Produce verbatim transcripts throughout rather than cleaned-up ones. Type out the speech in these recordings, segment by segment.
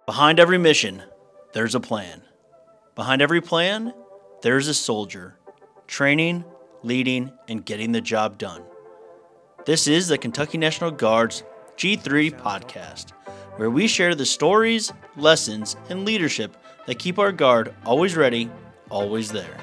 Behind every mission, there's a plan. Behind every plan, there's a soldier, training, leading, and getting the job done. This is the Kentucky National Guard's G three podcast, where we share the stories, lessons, and leadership that keep our Guard always ready, always there.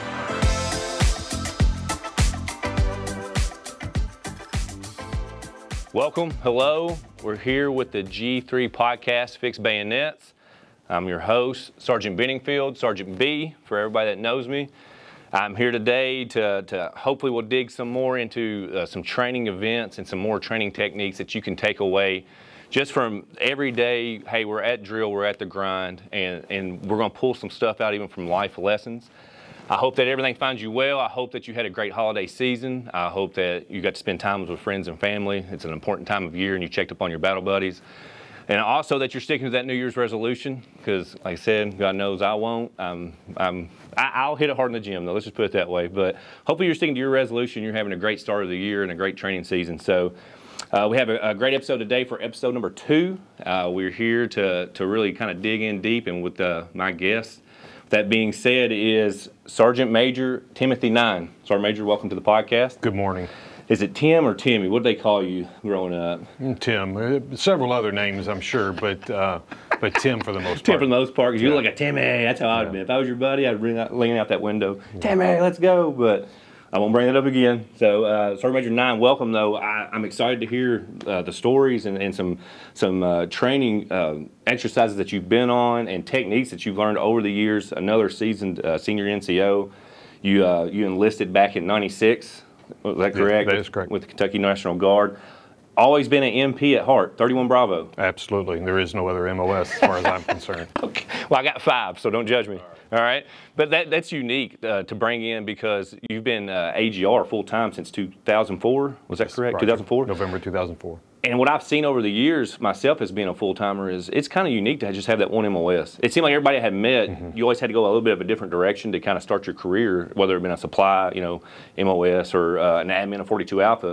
Welcome, hello. We're here with the G three podcast, Fixed Bayonets. I'm your host, Sergeant Benningfield, Sergeant B, for everybody that knows me. I'm here today to, to hopefully we'll dig some more into uh, some training events and some more training techniques that you can take away just from every day. Hey, we're at drill, we're at the grind, and, and we're going to pull some stuff out even from life lessons. I hope that everything finds you well. I hope that you had a great holiday season. I hope that you got to spend time with friends and family. It's an important time of year and you checked up on your battle buddies. And also that you're sticking to that New Year's resolution, because like I said, God knows I won't. Um, I'm, I, I'll hit it hard in the gym though, let's just put it that way. But hopefully you're sticking to your resolution. You're having a great start of the year and a great training season. So uh, we have a, a great episode today for episode number two. Uh, we're here to, to really kind of dig in deep and with uh, my guests. That being said is Sergeant Major Timothy Nine. Sergeant Major, welcome to the podcast. Good morning. Is it Tim or Timmy? What did they call you growing up? Tim. Uh, several other names, I'm sure, but uh, but Tim for the most part. Tim for the most part, because you Yeah. look like a Timmy. That's how I'd Yeah. be. If I was your buddy, I'd bring out, lean out that window. Timmy, let's go. But I won't bring it up again. So, uh, Sergeant Major Nine, welcome though. I, I'm excited to hear uh, the stories and, and some some uh, training uh, exercises that you've been on and techniques that you've learned over the years. Another seasoned uh, senior N C O. You uh, you enlisted back in ninety-six. Was that correct? That is correct. With the Kentucky National Guard. Always been an M P at heart, thirty-one Bravo. Absolutely. There is no other M O S as far as I'm concerned. Okay. Well, I got five, so don't judge me. All right. All right? But that that's unique uh, to bring in because you've been uh, A G R full-time since two thousand four. Was that correct? Right. two thousand four? November two thousand four. And what I've seen over the years, myself as being a full-timer, is it's kind of unique to just have that one M O S. It seemed like everybody I had met, mm-hmm. you always had to go a little bit of a different direction to kind of start your career, whether it been a supply, you know, M O S or uh, an admin of forty-two Alpha.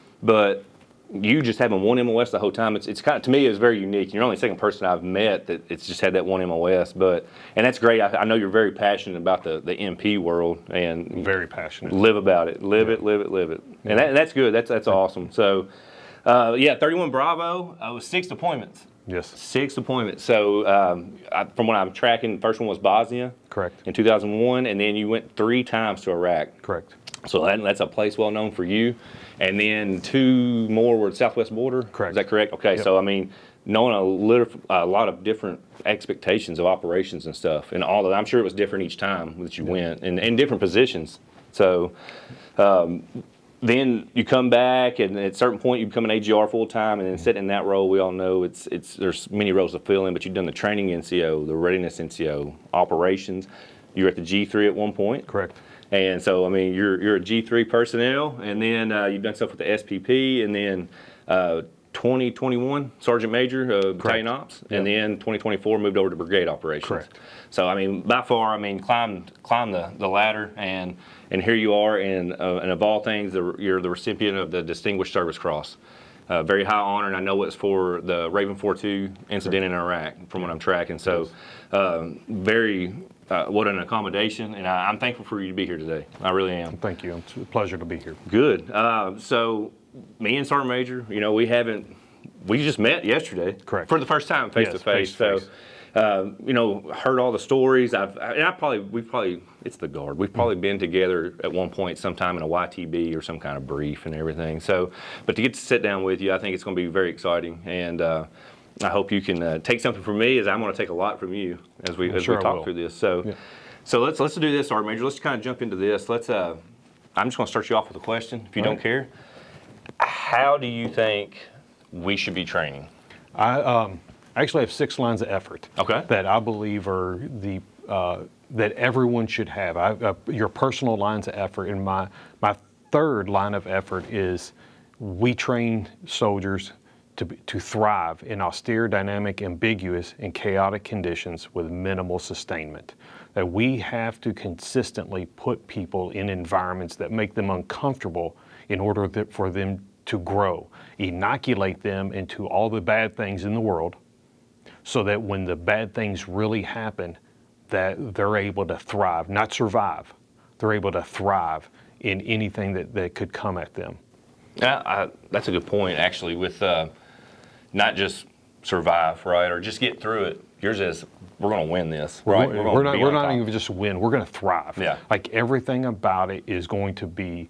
But you just having one M O S the whole time, it's it's kind of, to me, it's very unique. You're only the second person I've met that it's just had that one M O S. But and that's great. I, I know you're very passionate about the, the M P world and very passionate. Live about it, live yeah. it, live it, live it, yeah. and, that, and that's good. That's that's awesome. So, uh, yeah, thirty-one Bravo. Uh, was six deployments. Yes. Six deployments. So um, I, from what I'm tracking, the first one was Bosnia. Correct. In two thousand one, and then you went three times to Iraq. Correct. So that, that's a place well known for you. And then two more were southwest border. Correct. Is that correct? Okay. Yep. So I mean, knowing a, lit- a lot of different expectations of operations and stuff, and all that. I'm sure it was different each time that you yep. went, and in different positions. So um, then you come back, and at a certain point you become an A G R full time, and then sitting in that role, we all know it's it's there's many roles to fill in. But you've done the training N C O, the readiness N C O, operations. You were at the G three at one point. Correct. And so, I mean, you're you're a G three personnel, and then uh, you've done stuff with the S P P, and then uh, twenty twenty-one Sergeant Major, uh, Battalion Ops, yep. and then twenty twenty-four moved over to Brigade Operations. Correct. So, I mean, by far, I mean, climbed climbed the, the ladder, and and here you are, and uh, and of all things, the, you're the recipient of the Distinguished Service Cross. Uh, very high honor, and I know it's for the Raven four two incident Correct. In Iraq, from what I'm tracking. So, um, very. Uh, what an accommodation, and I, I'm thankful for you to be here today. I really am. Thank you. It's a pleasure to be here. Good. Uh, so, me and Sergeant Major, you know, we haven't, we just met yesterday. Correct. For the first time, face yes, to face. So, face. uh, you know, heard all the stories. I've, and I probably, we've probably, it's the Guard. We've probably been together at one point, sometime in a Y T B or some kind of brief and everything. So, but to get to sit down with you, I think it's going to be very exciting. And, uh, I hope you can uh, take something from me, as I'm going to take a lot from you as we I'm as sure we talk through this. So, yeah. so let's let's do this, Sergeant Major. Let's kind of jump into this. Let's. Uh, I'm just going to start you off with a question, if you All don't right. care. How do you think we should be training? I um, actually have six lines of effort. Okay. That I believe are the uh, that everyone should have. I, uh, your personal lines of effort, and my my third line of effort is we train soldiers to, to thrive in austere, dynamic, ambiguous, and chaotic conditions with minimal sustainment. That we have to consistently put people in environments that make them uncomfortable in order that for them to grow, inoculate them into all the bad things in the world so that when the bad things really happen, that they're able to thrive, not survive. They're able to thrive in anything that, that could come at them. Yeah, I, that's a good point, actually, with uh, not just survive, right, or just get through it. Yours is, we're going to win this, right? We're, we're we're not, be we're on not top. even just win. We're going to thrive. Yeah. Like everything about it is going to be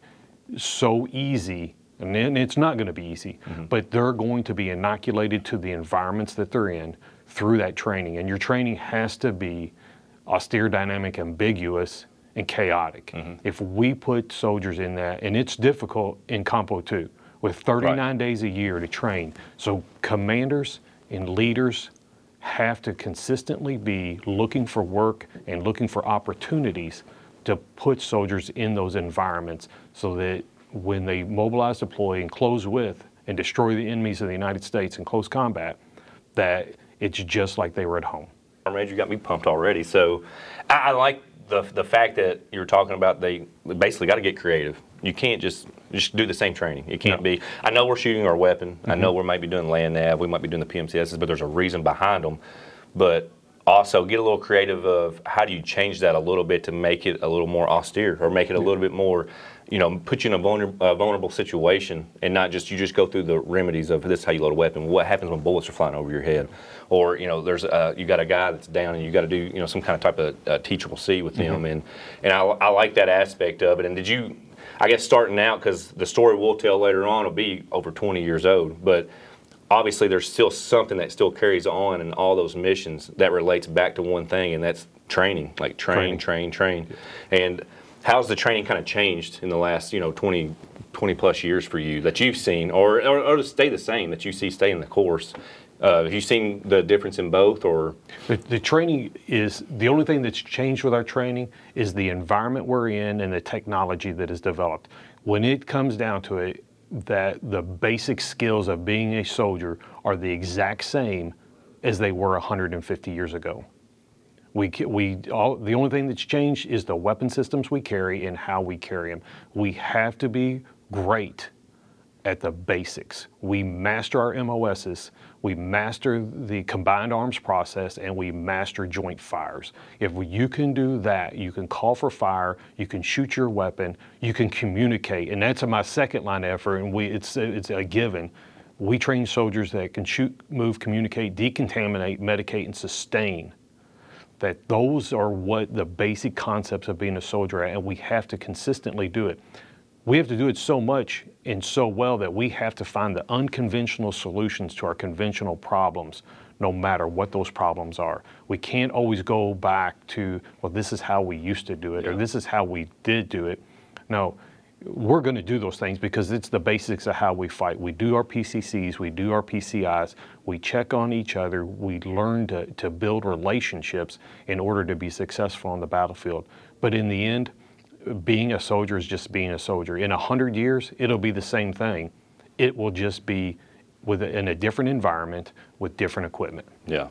so easy, and then it's not going to be easy, mm-hmm. but they're going to be inoculated to the environments that they're in through that training. And your training has to be austere, dynamic, ambiguous, and chaotic. Mm-hmm. If we put soldiers in that, and it's difficult in Compo two, with thirty-nine right. days a year to train. So commanders and leaders have to consistently be looking for work and looking for opportunities to put soldiers in those environments so that when they mobilize, deploy, and close with and destroy the enemies of the United States in close combat, that it's just like they were at home. Major, you got me pumped already. So I, I like the the fact that you're talking about they basically got to get creative. You can't just just do the same training. It can't no. be. I know we're shooting our weapon. Mm-hmm. I know we might be doing land nav. We might be doing the P M C Ss, but there's a reason behind them. But also get a little creative of how do you change that a little bit to make it a little more austere or make it a little bit more, you know, put you in a vulnerable, uh, vulnerable situation and not just you just go through the remedies of this is how you load a weapon. What happens when bullets are flying over your head? Or, you know, there's uh, you got a guy that's down and you got to do, you know, some kind of type of uh, teachable C with him. Mm-hmm. And, and I, I like that aspect of it. And did you, I guess starting out, because the story we'll tell later on will be over twenty years old, but obviously there's still something that still carries on in all those missions that relates back to one thing, and that's training, like train, train, train. train. And how's the training kind of changed in the last, you know, twenty, twenty plus years for you that you've seen, or, or, or to stay the same that you see stay in the course? Uh, have you seen the difference in both, or? The, the training is, the only thing that's changed with our training is the environment we're in and the technology that is developed. When it comes down to it, that the basic skills of being a soldier are the exact same as they were one hundred fifty years ago. We, we all, the only thing that's changed is the weapon systems we carry and how we carry them. We have to be great at the basics. We master our M O Ss, we master the combined arms process, and we master joint fires. If you can do that, you can call for fire, you can shoot your weapon, you can communicate, and that's my second line of effort, and we, it's, it's a given. We train soldiers that can shoot, move, communicate, decontaminate, medicate, and sustain. That those are what the basic concepts of being a soldier are, and we have to consistently do it. We have to do it so much and so well that we have to find the unconventional solutions to our conventional problems, no matter what those problems are. We can't always go back to, well, this is how we used to do it, yeah. or this is how we did do it. No, we're going to do those things because it's the basics of how we fight. We do our P C Cs, we do our P C Is, we check on each other, we learn to, to build relationships in order to be successful on the battlefield. But in the end, being a soldier is just being a soldier. In a hundred years, it'll be the same thing. It will just be with a, in a different environment with different equipment. Yeah.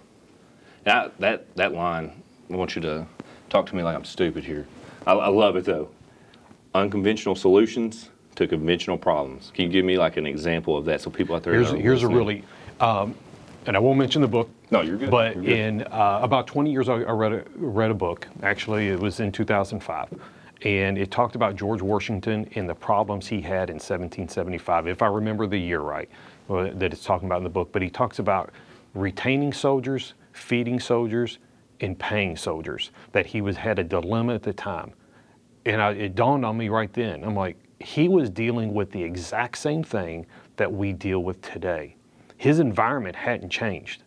Now that that line, I want you to talk to me like I'm stupid here. I, I love it though. Unconventional solutions to conventional problems. Can you give me like an example of that so people out there here's, know? Here's a really, um, and I won't mention the book. No, you're good. But you're good. in uh, about twenty years, I read a, read a book. Actually, it was in two thousand five. And it talked about George Washington and the problems he had in seventeen seventy-five, if I remember the year right, that it's talking about in the book. But he talks about retaining soldiers, feeding soldiers, and paying soldiers, that he was had a dilemma at the time. And I, it dawned on me right then. I'm like, he was dealing with the exact same thing that we deal with today. His environment hadn't changed,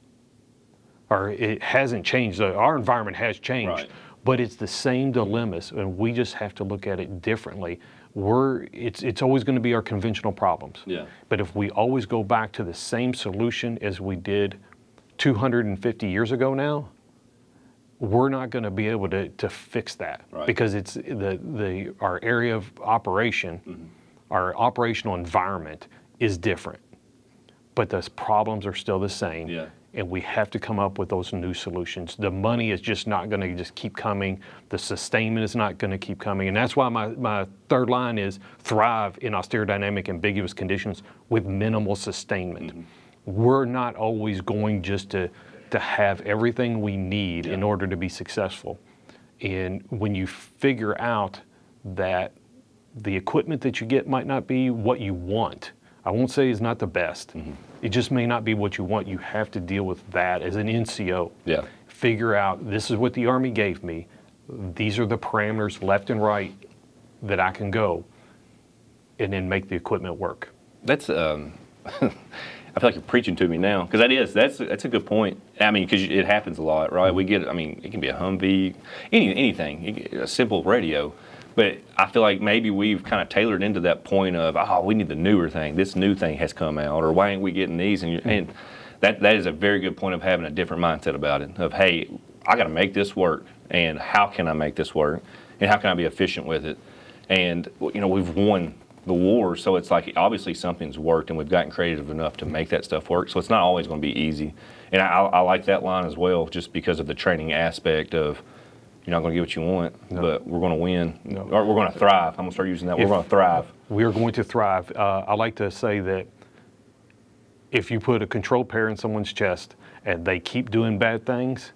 or it hasn't changed. Our environment has changed. Right. But it's the same dilemmas, and we just have to look at it differently. We're, it's, it's always going to be our conventional problems. Yeah. But if we always go back to the same solution as we did two hundred fifty years ago now, we're not going to be able to, to fix that. Right. Because it's the, the, our area of operation, mm-hmm. our operational environment is different. But the problems are still the same. Yeah. And we have to come up with those new solutions. The money is just not going to just keep coming. The sustainment is not going to keep coming. And that's why my, my third line is thrive in austere, dynamic, ambiguous conditions with minimal sustainment. Mm-hmm. We're not always going just to to have everything we need Yeah. in order to be successful. And when you figure out that the equipment that you get might not be what you want, I won't say it's not the best. Mm-hmm. It just may not be what you want. You have to deal with that as an N C O. Yeah. Figure out, this is what the Army gave me. These are the parameters left and right that I can go, and then make the equipment work. That's, um, I feel like you're preaching to me now, because that is, that's, that's a good point. I mean, because it happens a lot, right? We get, I mean, it can be a Humvee, any, anything, a simple radio. But I feel like maybe we've kind of tailored into that point of, oh, we need the newer thing. This new thing has come out, or why ain't we getting these? And, mm-hmm. and that that is a very good point of having a different mindset about it. Of, hey, I got to make this work, and how can I make this work, and how can I be efficient with it? And you know, we've won the war, so it's like obviously something's worked, and we've gotten creative enough to make that stuff work. So it's not always going to be easy. And I, I like that line as well, just because of the training aspect of. You're not going to get what you want, no. but we're going to win. No. Or we're going to thrive. I'm going to start using that. If we're going to thrive. We are going to thrive. Uh, I like to say that if you put a control pair in someone's chest and they keep doing bad things,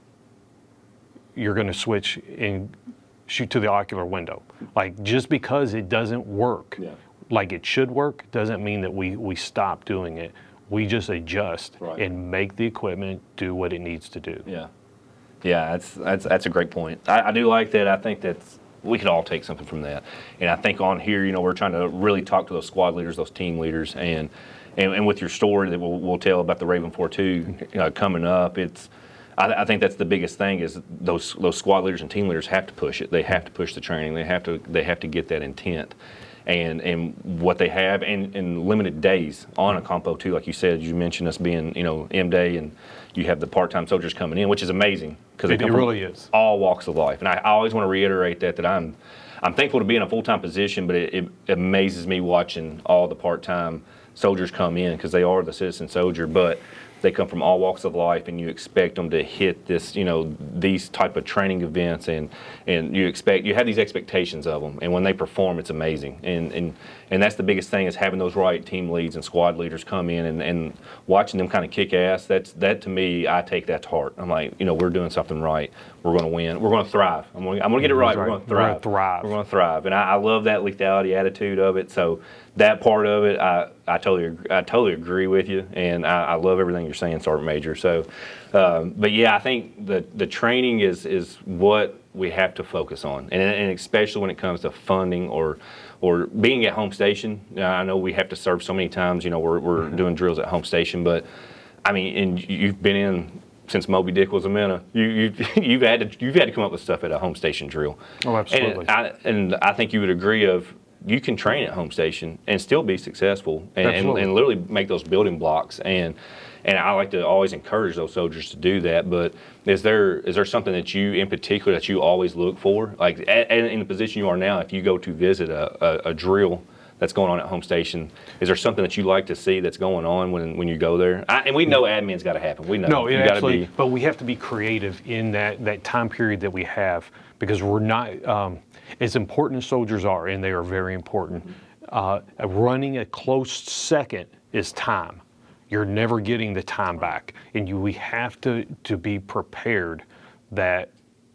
you're going to switch and shoot to the ocular window. Like, just because it doesn't work yeah. like it should work doesn't mean that we, we stop doing it. We just adjust right. and make the equipment do what it needs to do. Yeah. Yeah, that's that's that's a great point. I, I do like that. I think that's we could all take something from that. And I think on here, you know, we're trying to really talk to those squad leaders, those team leaders, and and, and with your story that we'll, we'll tell about the Raven four two uh, coming up, it's I, I think that's the biggest thing is those those squad leaders and team leaders have to push it. They have to push the training. They have to they have to get that intent. And and what they have, and, and limited days on a compo too, like you said, you mentioned us being, you know, M-Day, and you have the part-time soldiers coming in, which is amazing because it, it really is all walks of life. And I, I always want to reiterate that that I'm I'm thankful to be in a full-time position, but it, it amazes me watching all the part-time soldiers come in because they are the citizen soldier, but they come from all walks of life, and you expect them to hit this, you know, these type of training events, and and you expect you have these expectations of them, and when they perform, it's amazing. And and and that's the biggest thing is having those right team leads and squad leaders come in and, and watching them kind of kick ass. That's that to me, I take that to heart. I'm like, you know, we're doing something right. We're going to win. We're going to thrive. I'm going I'm going to get it right. right. We're going to thrive. We're going to thrive. We're going to thrive. And I, I love that lethality attitude of it. So that part of it, I, I totally I totally agree with you, and I, I love everything you're saying, Sergeant Major. So, um, but yeah, I think the the training is is what we have to focus on, and, and especially when it comes to funding or or being at home station. I know we have to serve so many times. You know, we're we're mm-hmm. doing drills at home station, but I mean, and you've been in since Moby Dick was a minute. You you you've had to you've had to come up with stuff at a home station drill. Oh, absolutely. And I, and I think you would agree of. You can train at home station and still be successful and, and, and literally make those building blocks. And and I like to always encourage those soldiers to do that. But is there is there something that you, in particular, that you always look for? Like at, at, in the position you are now, if you go to visit a, a, a drill that's going on at home station, is there something that you like to see that's going on when when you go there? I, and we know admin's got to happen. We know. No, it you gotta absolutely. Be, but we have to be creative in that, that time period that we have, because we're not um, as important as soldiers are, and they are very important. Uh, running a close second is time. You're never getting the time back, and you we have to to be prepared that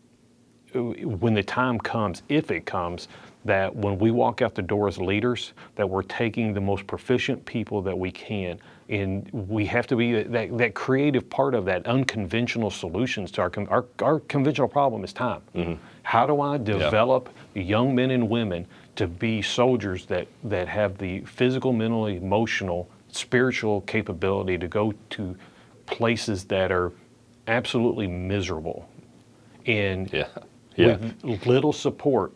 when the time comes, if it comes, that when we walk out the door as leaders, that we're taking the most proficient people that we can, and we have to be that, that creative part of that, unconventional solutions to our our, our conventional problem is time. Mm-hmm. How do I develop yeah. young men and women to be soldiers that, that have the physical, mental, emotional, spiritual capability to go to places that are absolutely miserable, and yeah. Yeah. with little support,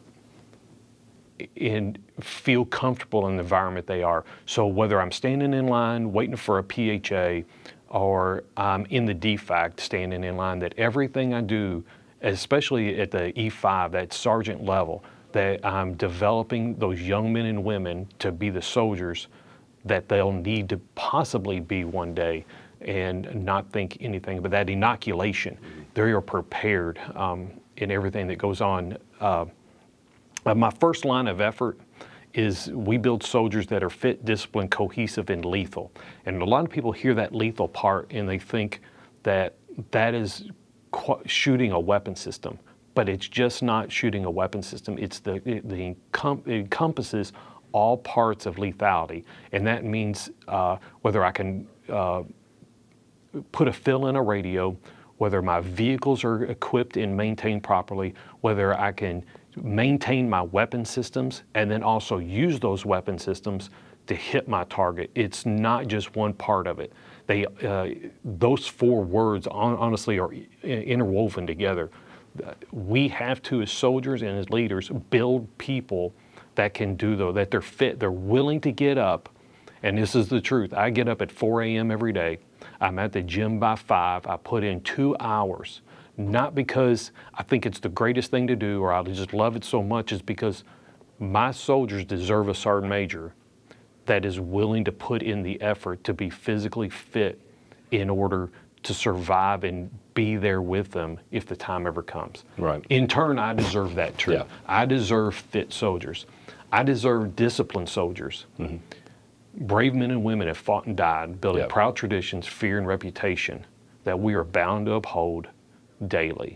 and feel comfortable in the environment they are. So whether I'm standing in line waiting for a P H A, or I'm in the D FAC standing in line, that everything I do, especially at the E five, that sergeant level, that I'm developing those young men and women to be the soldiers that they'll need to possibly be one day, and not think anything but that inoculation. They are prepared um, in everything that goes on. Uh, Uh, my first line of effort is we build soldiers that are fit, disciplined, cohesive, and lethal. And a lot of people hear that lethal part and they think that that is qu- shooting a weapon system. But it's just not shooting a weapon system. It's the, it, the encom- it encompasses all parts of lethality. And that means uh, whether I can uh, put a fill in a radio, whether my vehicles are equipped and maintained properly, whether I can maintain my weapon systems and then also use those weapon systems to hit my target. It's not just one part of it. They, uh, those four words on, honestly are interwoven together. We have to, as soldiers and as leaders, build people that can do though, that they're fit, they're willing to get up. And this is the truth. I get up at four a.m. every day. I'm at the gym by five. I put in two hours, not because I think it's the greatest thing to do or I just love it so much, is because my soldiers deserve a sergeant major that is willing to put in the effort to be physically fit in order to survive and be there with them if the time ever comes. Right. In turn, I deserve that too. Yeah. I deserve fit soldiers. I deserve disciplined soldiers. Mm-hmm. Brave men and women have fought and died, building Yep. proud traditions, fear, and reputation that we are bound to uphold daily.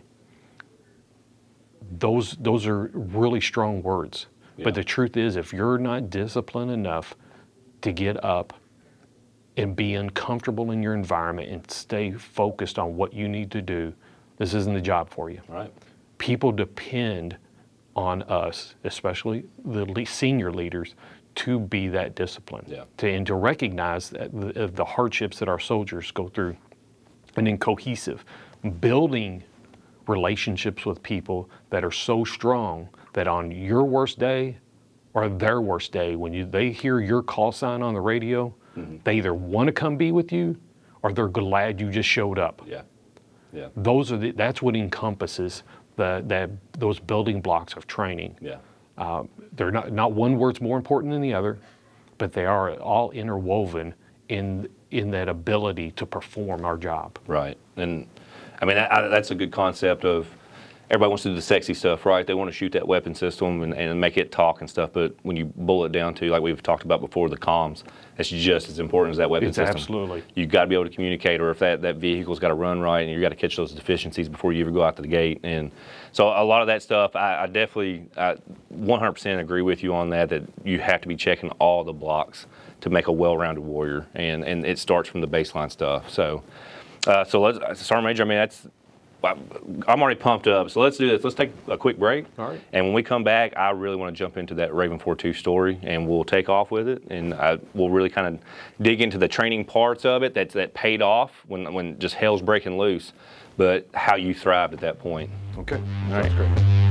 Those, those are really strong words. Yeah. But the truth is, if you're not disciplined enough to get up and be uncomfortable in your environment and stay focused on what you need to do, this isn't the job for you. Right. People depend on us, especially the le- senior leaders, to be that disciplined, Yeah. to, and to recognize that the, the hardships that our soldiers go through, and then cohesive, building relationships with people that are so strong that on your worst day or their worst day, when you they hear your call sign on the radio, mm-hmm. they either want to come be with you or they're glad you just showed up. Yeah. Yeah. Those are the, that's what encompasses the that those building blocks of training. Yeah. Uh, they're not not one word's more important than the other, but they are all interwoven in in that ability to perform our job. Right. And I mean, that, that's a good concept of everybody wants to do the sexy stuff, right? They want to shoot that weapon system and, and make it talk and stuff. But when you boil it down to, like we've talked about before, the comms, it's just as important as that weapon It's system. absolutely. You've got to be able to communicate, or if that, that vehicle's got to run right, and you've got to catch those deficiencies before you ever go out to the gate. And so a lot of that stuff, I, I definitely I one hundred percent agree with you on that, that you have to be checking all the blocks to make a well-rounded warrior. And, and it starts from the baseline stuff. So, uh, so let's, Sergeant Major, I mean, that's, I'm already pumped up, so let's do this. Let's take a quick break. All right. And when we come back, I really want to jump into that Raven four two story, and we'll take off with it, and I, we'll really kind of dig into the training parts of it that that paid off when when just hell's breaking loose, but how you thrived at that point. Okay. All right. Great.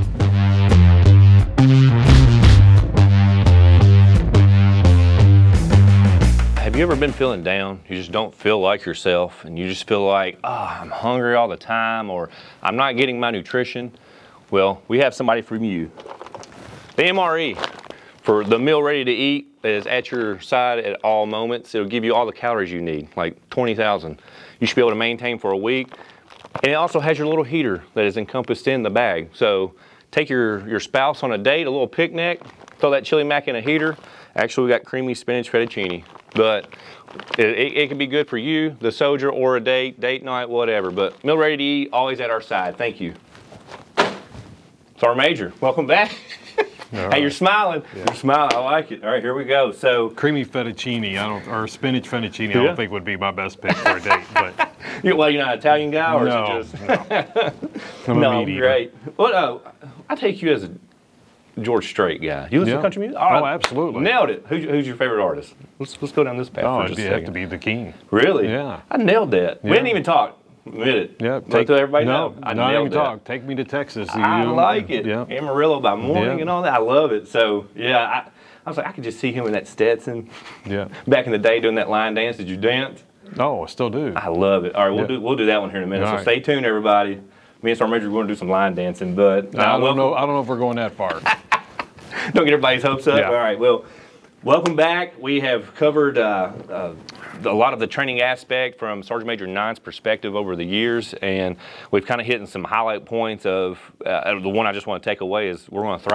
Have you ever been feeling down? You just don't feel like yourself, and you just feel like, oh, I'm hungry all the time, or I'm not getting my nutrition? Well, we have somebody from you. The M R E, for the meal ready to eat, is at your side at all moments. It'll give you all the calories you need, like twenty thousand. You should be able to maintain for a week. And it also has your little heater that is encompassed in the bag. So take your, your spouse on a date, a little picnic, throw that chili mac in a heater. Actually, we got creamy spinach fettuccine. But it, it, it can be good for you, the soldier, or a date, date night, whatever. But meal ready to eat, always at our side. Thank you. Sergeant Major, welcome back. Right. Hey, you're smiling. Yeah. You're smiling. I like it. All right, here we go. So creamy fettuccine, I don't, or spinach fettuccine, yeah. I don't think would be my best pick for a date. But you, well, you're not an Italian guy, or no, is it just? no, I'm no, a meat eater. Great. What? Uh, I take you as a George Strait guy. You listen yeah. to country music? Oh, right. absolutely. Nailed it. Who's, who's your favorite artist? Let's let's go down this path Oh, for just it'd a have second. to be the King. Really? Yeah. I nailed that. Yeah. We didn't even talk. Admit it. Yeah. Take, let everybody no, know. I not nailed even that. talk. Take me to Texas. I you know? like it. Yeah. Amarillo by morning Yeah. and all that. I love it. So yeah, I, I was like, I could just see him in that Stetson. Yeah. Back in the day doing that line dance. Did you dance? Oh, I still do. I love it. All right, we'll Yeah. do we'll do that one here in a minute. All so right. stay tuned, everybody. Me and Sergeant Major are going to do some line dancing, but I don't welcome- know. I don't know if we're going that far. Don't get everybody's hopes up. Yeah. All right, well, welcome back. We have covered uh, uh, a lot of the training aspect from Sergeant Major Nine's perspective over the years, and we've kind of hit in some highlight points of uh, the one I just want to take away is we're going to thrive.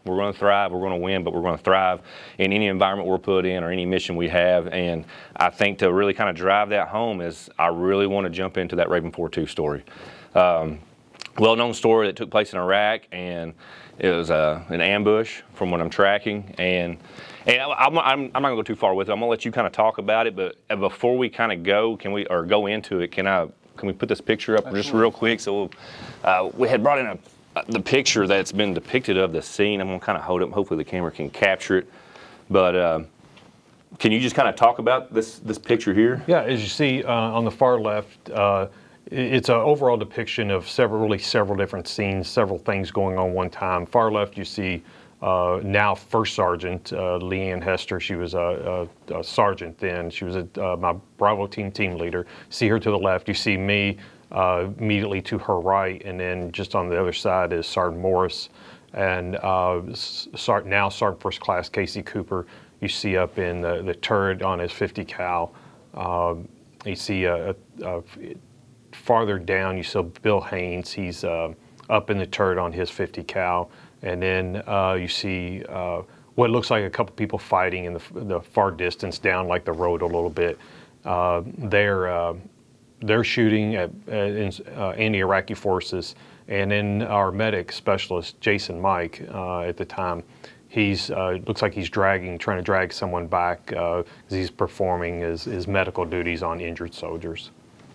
We're going to thrive. We're going to win, but we're going to thrive in any environment we're put in or any mission we have. And I think to really kind of drive that home is I really want to jump into that Raven four two story. Um, well-known story that took place in Iraq, and it was uh, an ambush from what I'm tracking. And and I'm, I'm, I'm not going to go too far with it. I'm going to let you kind of talk about it. But before we kind of go, can we or go into it? Can I can we put this picture up just real quick? So uh, we had brought in a the picture that's been depicted of the scene. I'm going to kind of hold it. Hopefully the camera can capture it. But uh, can you just kind of talk about this this picture here? Yeah, as you see uh, on the far left, uh, it's an overall depiction of several, really several different scenes, several things going on one time. Far left, you see uh, now First Sergeant uh, Leanne Hester. She was a, a, a sergeant then. She was a, uh, my Bravo team team leader. See her to the left. You see me uh, immediately to her right, and then just on the other side is Sergeant Morris, and uh, Sart, now Sergeant First Class Casey Cooper. You see up in the, the turret on his fifty cal. Uh, you see a, a, a farther down, you see Bill Haynes. He's uh, up in the turret on his fifty cal, and then uh, you see uh, what looks like a couple people fighting in the, the far distance down like the road a little bit. Uh, they're uh, they're shooting at, at uh, anti-Iraqi forces, and then our medic specialist Jason Mike uh, at the time. He's uh, looks like he's dragging, trying to drag someone back uh, as he's performing his, his medical duties on injured soldiers.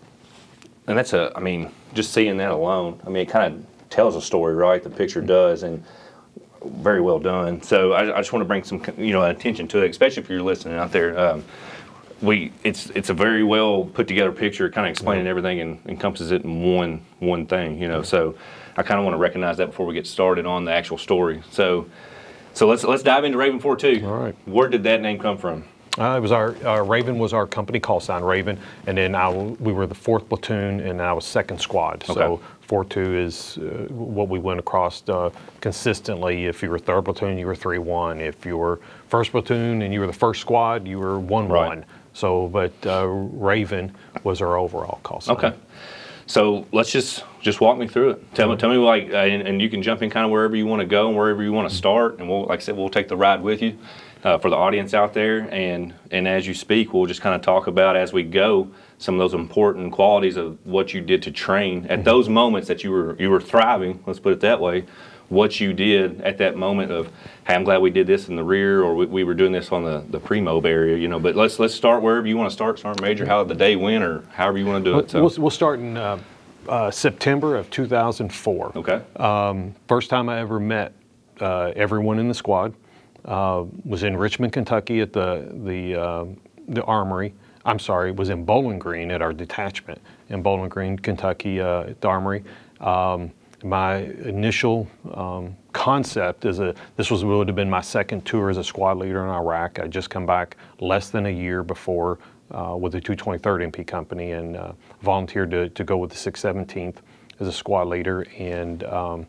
And that's a, I mean, just seeing that alone, I mean, it kind of tells a story, right? The picture does, and very well done. So I, I just want to bring some, you know, attention to it, especially if you're listening out there. Um, we, it's it's a very well put together picture, kind of explaining yeah. everything and encompasses it in one one thing, you know. So I kind of want to recognize that before we get started on the actual story. So. So let's let's dive into Raven four two. All right. Where did that name come from? Uh, it was our uh, Raven was our company call sign, Raven, and then I, we were the fourth platoon, and I was second squad. Okay. So four two is uh, what we went across uh, consistently. If you were third platoon, you were three one. If you were first platoon and you were the first squad, you were one one. Right. So, but uh, Raven was our overall call sign. Okay. So let's just just walk me through it. Tell me, tell me like, uh, and, and you can jump in kind of wherever you want to go and wherever you want to start. And we'll, like I said, we'll take the ride with you uh, for the audience out there. And and as you speak, we'll just kind of talk about as we go some of those important qualities of what you did to train at those moments that you were you were thriving. Let's put it that way. What you did at that moment of, hey, I'm glad we did this in the rear, or we, we were doing this on the, the pre-mob area, you know. But let's let's start wherever you want to start, Sergeant Major, how the day went, or however you want to do it. So. We'll, we'll start in uh, uh, September of two thousand four. Okay. Um, first time I ever met uh, everyone in the squad uh, was in Richmond, Kentucky at the the uh, the Armory. I'm sorry, it was in Bowling Green at our detachment in Bowling Green, Kentucky uh, at the Armory. Um, My initial um, concept is a this was would have been my second tour as a squad leader in Iraq. I'd just come back less than a year before uh, with the two twenty-third M P Company and uh, volunteered to, to go with the six seventeenth as a squad leader. And um,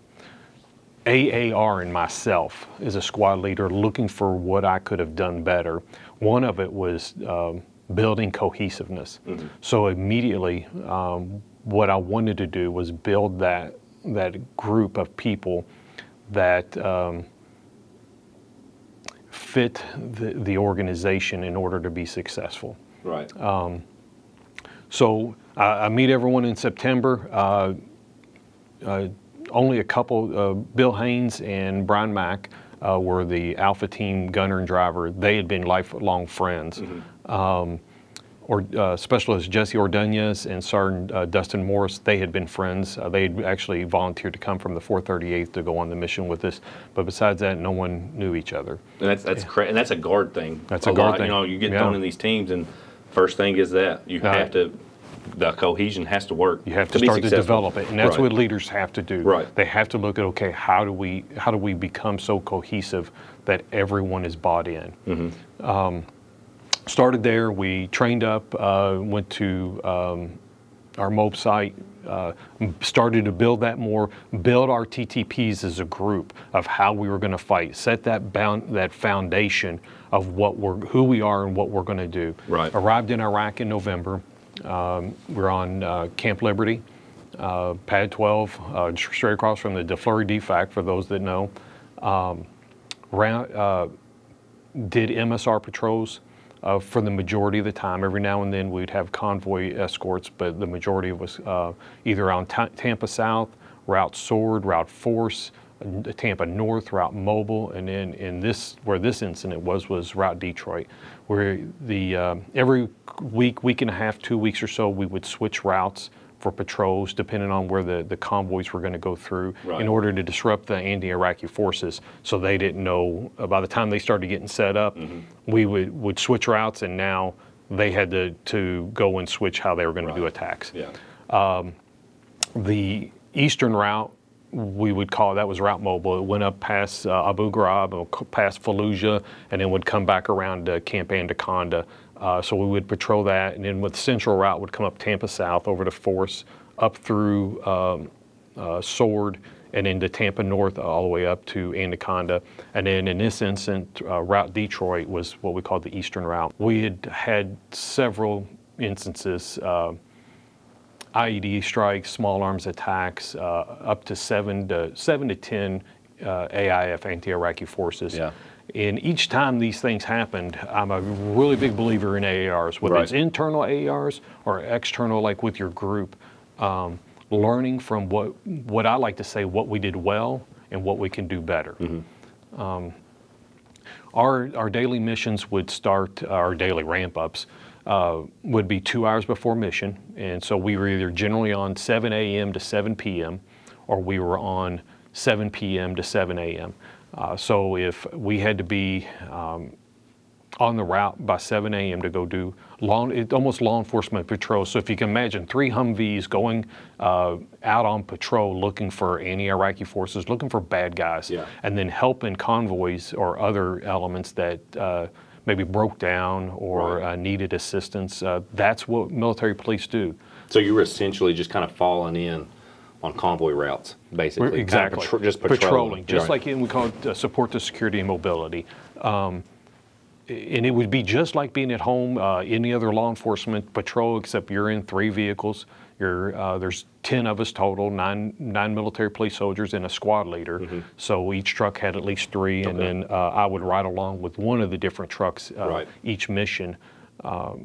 A A R and myself as a squad leader looking for what I could have done better. One of it was um, building cohesiveness. Mm-hmm. So immediately um, what I wanted to do was build that that group of people that um, fit the, the organization in order to be successful. Right. Um, so I, I meet everyone in September. Uh, uh, only a couple, uh, Bill Haynes and Brian Mack uh, were the Alpha Team gunner and driver. They had been lifelong friends. Mm-hmm. Um, Or uh, Specialist Jesse Ordonez and Sergeant uh, Dustin Morris, they had been friends. Uh, they had actually volunteered to come from the four thirty-eighth to go on the mission with us. But besides that, no one knew each other. And that's that's yeah. cra- and that's a guard thing. That's a, a guard lot. thing. You know, you get yeah. thrown in these teams, and first thing is that you uh, have to. The cohesion has to work. You have to, to start to develop it, and that's right. what leaders have to do. Right. They have to look at okay, how do we how do we become so cohesive that everyone is bought in. Mm-hmm. Um, Started there, we trained up, uh, went to um, our M O B site, uh, started to build that more, build our T T Ps as a group of how we were going to fight, set that bound, that foundation of what we're, who we are and what we're going to do. Right. Arrived in Iraq in November. Um, we're on uh, Camp Liberty, uh, Pad twelve, uh, straight across from the DeFleury D FAC, for those that know. Um, round, uh, did M S R patrols uh, for the majority of the time. Every now and then we'd have convoy escorts, but the majority was uh, either on Ta- Tampa South, Route Sword, Route Force, uh, Tampa North, Route Mobile, and then in this, where this incident was, was Route Detroit, where the uh, every week, week and a half, two weeks or so, we would switch routes for patrols depending on where the, the convoys were going to go through Right. in order to disrupt the anti-Iraqi forces, so they didn't know. Uh, by the time they started getting set up, mm-hmm. we would, would switch routes, and now they had to, to go and switch how they were going Right. to do attacks. Yeah. Um, the eastern route, we would call, that was Route Mobile. It went up past uh, Abu Ghraib, past Fallujah, and then would come back around to Camp Anaconda. Uh, so we would patrol that, and then with the central route would come up Tampa South over to Force, up through um, uh, Sword, and into Tampa North all the way up to Anaconda. And then in this instance, uh, Route Detroit was what we called the eastern route. We had had several instances, uh, I E D strikes, small arms attacks, uh, up to seven to seven to ten uh, A I F, anti-Iraqi forces. Yeah. And each time these things happened, I'm a really big believer in A A Rs, whether Right. it's internal A A Rs or external, like with your group, um, learning from what what I like to say, what we did well and what we can do better. Mm-hmm. Um, our our daily missions would start, our daily ramp ups uh, would be two hours before mission, and so we were either generally on seven a.m. to seven p.m. or we were on seven p.m. to seven a.m. Uh, so if we had to be um, on the route by seven a.m. to go do law, it, almost law enforcement patrol. So if you can imagine three Humvees going uh, out on patrol looking for anti-Iraqi forces, looking for bad guys, Yeah. and then helping convoys or other elements that uh, maybe broke down or Right. uh, needed assistance. Uh, that's what military police do. So you were essentially just kind of falling in on convoy routes, basically. Kind of Exactly. patro- just patrolling. just Right. like in, we call it uh, support to security and mobility. Um, and it would be just like being at home, uh, any other law enforcement patrol, except you're in three vehicles. You're, uh, there's ten of us total, nine nine military police soldiers and a squad leader. Mm-hmm. So each truck had at least three, and Okay. then uh, I would ride along with one of the different trucks uh, Right. each mission. Um,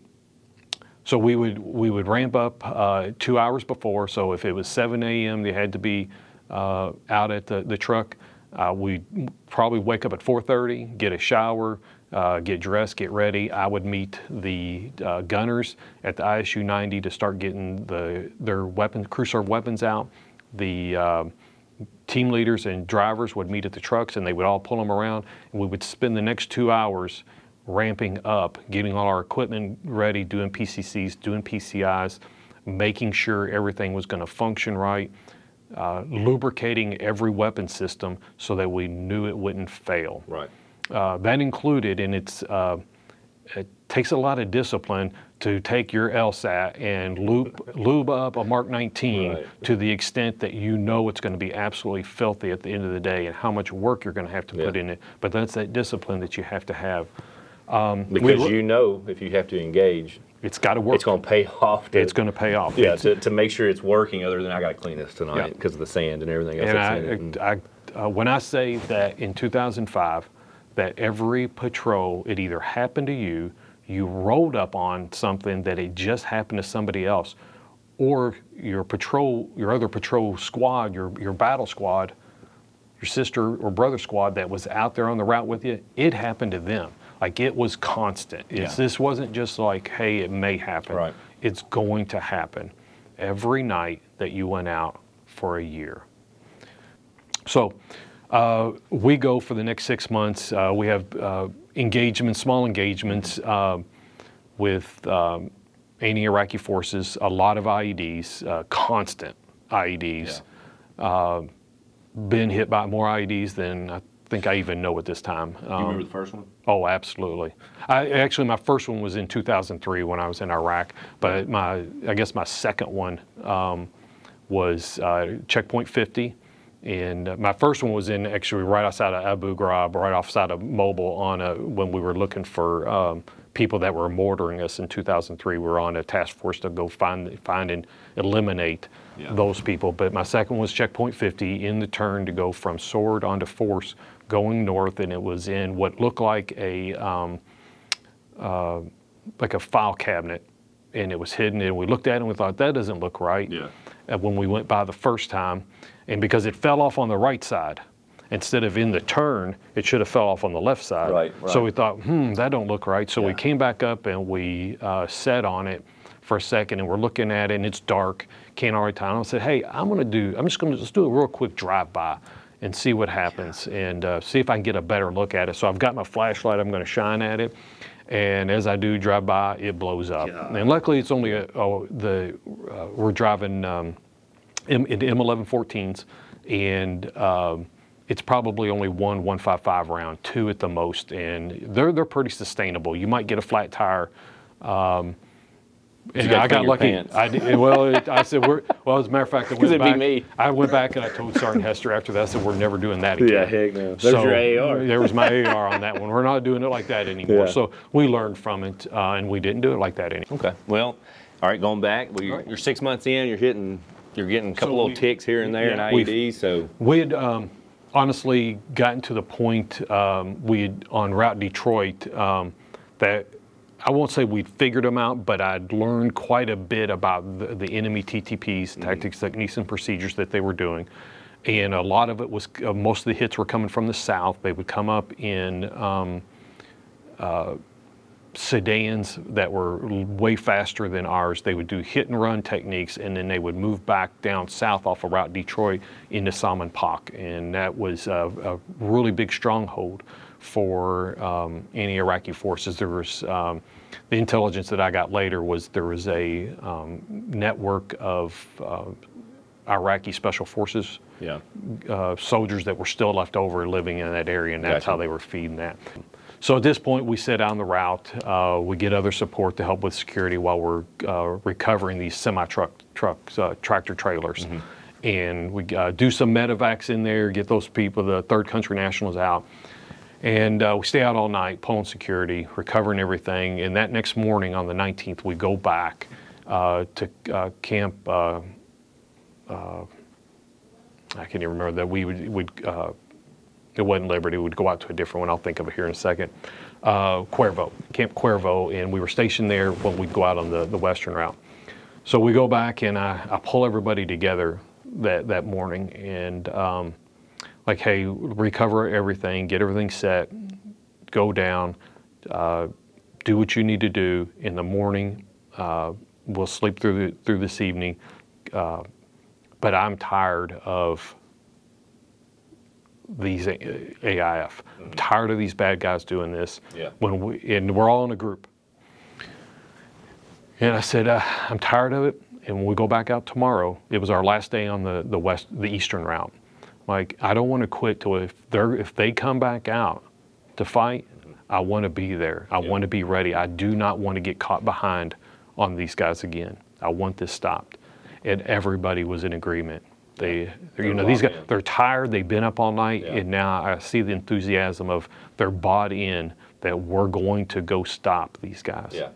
So we would we would ramp up uh, two hours before. So if it was seven a.m., they had to be uh, out at the, the truck. Uh, we'd probably wake up at four thirty, get a shower, uh, get dressed, get ready. I would meet the uh, gunners at the I S U ninety to start getting the their weapons, crew serve weapons out. The uh, team leaders and drivers would meet at the trucks, and they would all pull them around. And we would spend the next two hours ramping up, getting all our equipment ready, doing P C Cs, doing P C Is, making sure everything was going to function right, uh, lubricating every weapon system so that we knew it wouldn't fail. Right. Uh, that included, and it's uh, it takes a lot of discipline to take your LSAT and lube, lube up a Mark nineteen Right. to the extent that you know it's going to be absolutely filthy at the end of the day and how much work you're going to have to Yeah. put in it. But that's that discipline that you have to have. Because we- you know if you have to engage, It's got to work. it's going to pay off. To, It's going to pay off. Yeah, It's- to, to make sure it's working other than I got to clean this tonight Yeah. because of the sand and everything else and that's I, in it. And- I, uh, when I say that in two thousand five, that every patrol, it either happened to you, you rolled up on something that it just happened to somebody else, or your patrol, your other patrol squad, your your battle squad, your sister or brother squad that was out there on the route with you, it happened to them. Like it was constant. It's, Yeah. This wasn't just like, hey, it may happen. Right. It's going to happen every night that you went out for a year. So uh, we go for the next six months. Uh, we have uh, engagements, small engagements uh, with um, anti-Iraqi forces, a lot of I E Ds, uh, constant I E Ds. Uh, been hit by more I E Ds than I think I even know at this time. you remember the first one? Oh, absolutely. I, actually, my first one was in two thousand three when I was in Iraq, but my, I guess my second one um, was uh, Checkpoint fifty. And uh, my first one was in actually right outside of Abu Ghraib, right outside of Mobil on a, when we were looking for um, people that were mortaring us in two thousand three. We were on a task force to go find, find and eliminate Yeah. those people. But my second was Checkpoint fifty in the turn to go from Sword onto Force going north, and it was in what looked like a um, uh, like a file cabinet, and it was hidden. And we looked at it and we thought, that doesn't look right. Yeah. And when we went by the first time, and because it fell off on the right side, instead of in the turn, it should have fell off on the left side. Right, right. So we thought, hmm, that don't look right. So Yeah. we came back up and we uh, sat on it for a second, and we're looking at it, and it's dark, can't already tell. And I said, hey, I'm gonna do, I'm just gonna just do a real quick drive-by and see what happens, yeah. and uh, see if I can get a better look at it. So I've got my flashlight, I'm gonna shine at it, and as I do drive by, it blows up. Yeah. And luckily it's only, a, oh, the, uh, we're driving um, M, into M eleven fourteens, and um, it's probably only one one fifty-five round, two at the most, and they're they're pretty sustainable. You might get a flat tire. Um, and you I got lucky. Pants. I did, well, it, I said, we're, well, as a matter of fact, I went it'd back. Be me. I went back and I told Sergeant Hester after that, I said, we're never doing that again. Yeah, heck no. There's so, your A R. There was my A R on that one. We're not doing it like that anymore. Yeah. So we learned from it, uh, and we didn't do it like that anymore. Okay. Well, all right. Going back, well, you're, Right. you're six months in. You're hitting. You're getting a couple So little we- ticks here and there in yeah, I E D. So We had um, honestly gotten to the point um, we had on Route Detroit um, that I won't say we'd figured them out, but I'd learned quite a bit about the, the enemy T T Ps, mm-hmm. tactics, techniques, and procedures that they were doing. And a lot of it was, uh, most of the hits were coming from the south. They would come up in um, uh, sedans that were way faster than ours. They would do hit and run techniques, and then they would move back down south off of Route Detroit into Salmon Pock. And that was a, a really big stronghold for um, anti-Iraqi forces. There was um, the intelligence that I got later was there was a um, network of uh, Iraqi special forces yeah. uh, soldiers that were still left over living in that area, and that's Gotcha. how they were feeding that. So at this point, we set down the route. Uh, we get other support to help with security while we're uh, recovering these semi-truck trucks, uh, tractor trailers. Mm-hmm. And we uh, do some medevacs in there, get those people, the third country nationals out. And uh, we stay out all night, pulling security, recovering everything. And that next morning on the nineteenth, we go back uh, to uh, camp. Uh, uh, I can't even remember that we would, would uh, it wasn't Liberty. We'd go out to a different one. I'll think of it here in a second. Uh, Cuervo, Camp Cuervo, and we were stationed there when we'd go out on the, the western route. So we go back and I, I pull everybody together that, that morning and um, like, hey, recover everything, get everything set, go down, uh, do what you need to do in the morning. Uh, we'll sleep through the, through this evening, uh, but I'm tired of these A I F. I'm tired of these bad guys doing this. Yeah. When we and we're all in a group. And I said, uh, I'm tired of it. And when we go back out tomorrow, it was our last day on the the west, the eastern route. Like, I don't want to quit till if they're if they come back out to fight, I want to be there. I Yeah. want to be ready. I do not want to get caught behind on these guys again. I want this stopped. And everybody was in agreement. They, They're you know, these guys, locked in. they're tired. They've been up all night, Yeah. and now I see the enthusiasm of they're bought in that we're going to go stop these guys. Yeah.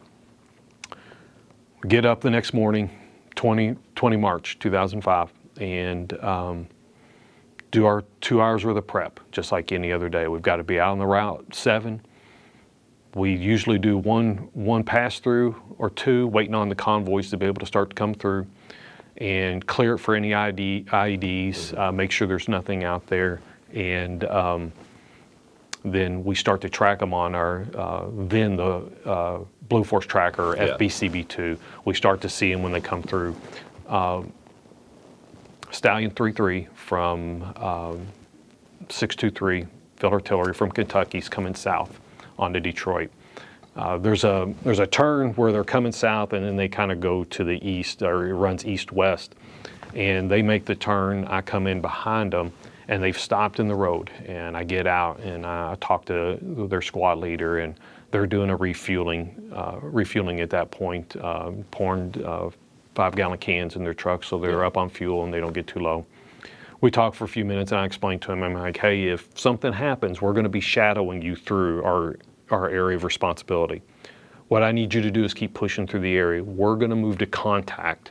Get up the next morning, twenty, twenty March two thousand five, and um, do our two hours worth of prep, just like any other day. We've got to be out on the route seven. We usually do one one pass through or two, waiting on the convoys to be able to start to come through, and clear it for any I D, I E Ds. Uh, make sure there's nothing out there, and um, then we start to track them on our uh, then the uh, Blue Force Tracker Yeah. F B C B two. We start to see them when they come through. Um, Stallion three three from um, six two three Field Artillery from Kentucky's coming south onto Detroit. Uh, there's a there's a turn where they're coming south, and then they kind of go to the east, or it runs east-west, and they make the turn. I come in behind them, and they've stopped in the road, and I get out and I talk to their squad leader, and they're doing a refueling, uh, refueling at that point, uh, pouring uh, five-gallon cans in their trucks so they're up on fuel and they don't get too low. We talk for a few minutes, and I explain to him, I'm like, hey, if something happens, we're going to be shadowing you through our, our area of responsibility. What I need you to do is keep pushing through the area. We're going to move to contact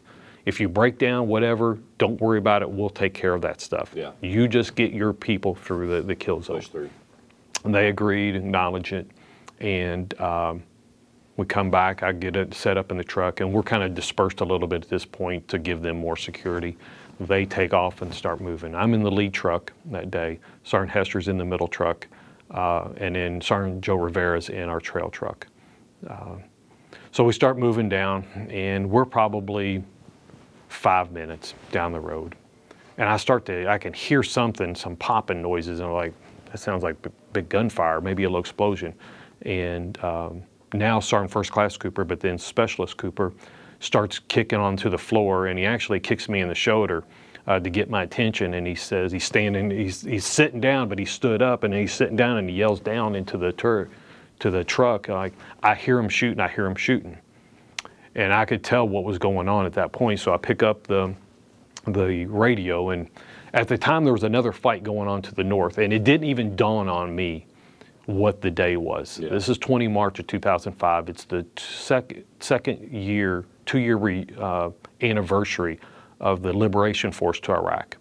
If you break down whatever, don't worry about it. We'll take care of that stuff. Yeah. You just get your people through the, the kill zone. Push through. And they agreed, acknowledged it, and um, we come back. I get it set up in the truck, and we're kind of dispersed a little bit at this point to give them more security. They take off and start moving. I'm in the lead truck that day. Sergeant Hester's in the middle truck, uh, and then Sergeant Joe Rivera's in our trail truck. Uh, so we start moving down, and we're probably five minutes down the road. And I start to, I can hear something, some popping noises, and I'm like, that sounds like big, big gunfire, maybe a little explosion. And um, now Sergeant First Class Cooper, but then Specialist Cooper, starts kicking onto the floor, and he actually kicks me in the shoulder uh, to get my attention. And he says he's standing, he's he's sitting down, but he stood up, and he's sitting down, and he yells down into the tur- to the truck, like, I hear him shooting, I hear him shooting. And I could tell what was going on at that point, so I pick up the the radio, and at the time there was another fight going on to the north, and it didn't even dawn on me what the day was. Yeah. This is the twentieth of March of two thousand five. It's the sec- second year, two year re, uh, anniversary of the liberation force to Iraq.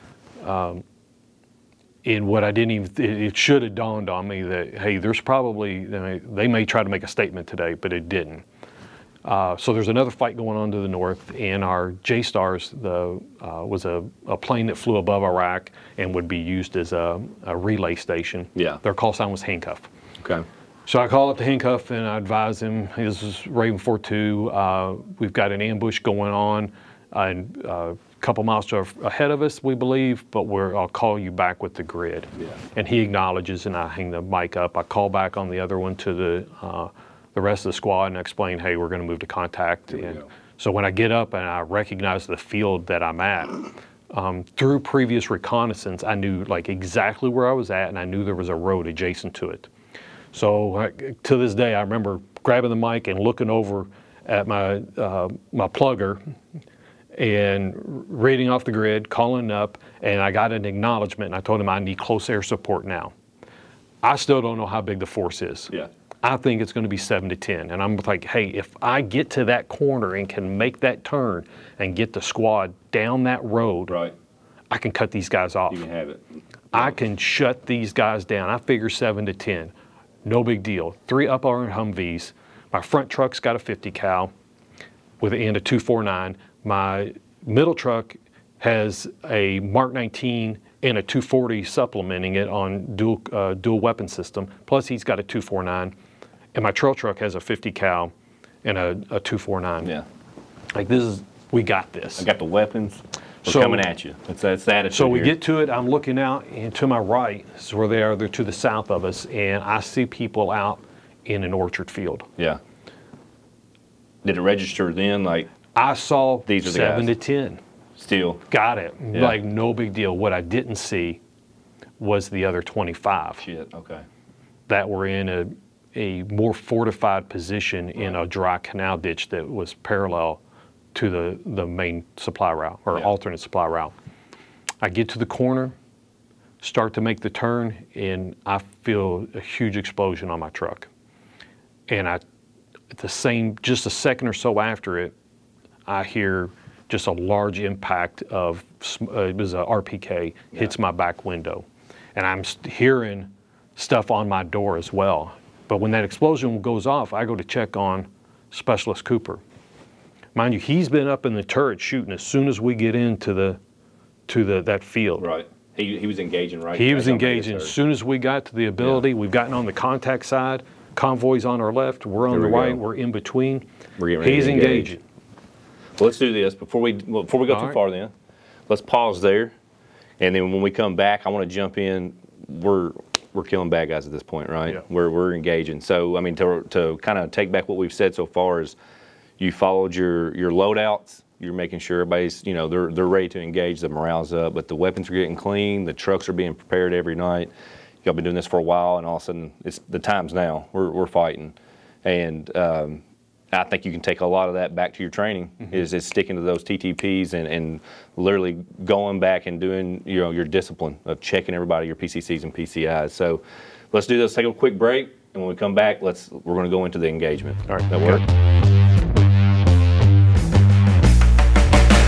Um, and what I didn't even, it, it should have dawned on me that, hey, there's probably, they may try to make a statement today, but it didn't. Uh, so there's another fight going on to the north, and our J-STARS the, uh, was a, a plane that flew above Iraq and would be used as a, a relay station. Yeah. Their call sign was Handcuff. Okay. So I call up the Handcuff, and I advise him, this is Raven four two, uh, we've got an ambush going on, uh, and uh, a couple miles to ahead of us, we believe, but we're, I'll call you back with the grid. Yeah. And he acknowledges, and I hang the mic up. I call back on the other one to the uh, the rest of the squad and explain, hey, we're going to move to contact. And so when I get up and I recognize the field that I'm at, um, through previous reconnaissance, I knew like exactly where I was at, and I knew there was a road adjacent to it. So uh, to this day, I remember grabbing the mic and looking over at my uh, my plugger and reading off the grid, calling up, and I got an acknowledgement, and I told him I need close air support now. I still don't know how big the force is. Yeah. I think it's going to be seven to ten. And I'm like, hey, if I get to that corner and can make that turn and get the squad down that road, right, I can cut these guys off. You can have it. I can shut these guys down. I figure seven to ten. No big deal. Three up-armed Humvees. My front truck's got a fifty cal with and a two forty-nine. My middle truck has a Mark nineteen and a two forty supplementing it on dual uh, dual weapon system. Plus he's got a two forty-nine. And my trail truck has a fifty cal and a, a two forty-nine. Yeah. Like this is, we got this. I got the weapons. We're So- coming at you. That's, that's the attitude So we here. get to it, I'm looking out, and to my right is where they are, they're to the south of us, and I see people out in an orchard field. Yeah. Did it register then? Like, I saw These are the seven guys. to ten. still? Got it. Yeah. Like no big deal. What I didn't see was the other twenty-five Shit, okay. that were in a, a more fortified position in a dry canal ditch that was parallel to the, the main supply route or Yeah. alternate supply route. I get to the corner, start to make the turn, and I feel a huge explosion on my truck. And I, at the same, just a second or so after it, I hear just a large impact of, sm- uh, it was a R P K, hits my back window. And I'm st- hearing stuff on my door as well. But when that explosion goes off, I go to check on Specialist Cooper. Mind you, he's been up in the turret shooting as soon as we get into the, to the, that field. Right. He, he was engaging right He was right on the engaging. As insert. soon as we got to the ability, we've gotten on the contact side, convoys on our left, we're on Here the we go. right, we're in between. We're getting ready He's to engage. engaging. Well, let's do this before we well, before we go All too right. far. Then let's pause there, and then when we come back, I want to jump in. We're we're killing bad guys at this point, right? Yeah. We're we're engaging. So I mean, to to kind of take back what we've said so far is, you followed your your loadouts. You're making sure everybody's you know they're they're ready to engage. The morale's up, but the weapons are getting clean. The trucks are being prepared every night. Y'all been doing this for a while, and all of a sudden it's the time's now. We're we're fighting, and. Um, I think you can take a lot of that back to your training. Mm-hmm. Is is sticking to those T T Ps and, and literally going back and doing you know your discipline of checking everybody, your P C Cs and P C Is. So let's do this. Take a quick break, and when we come back, let's we're going to go into the engagement. All right. That Okay. work?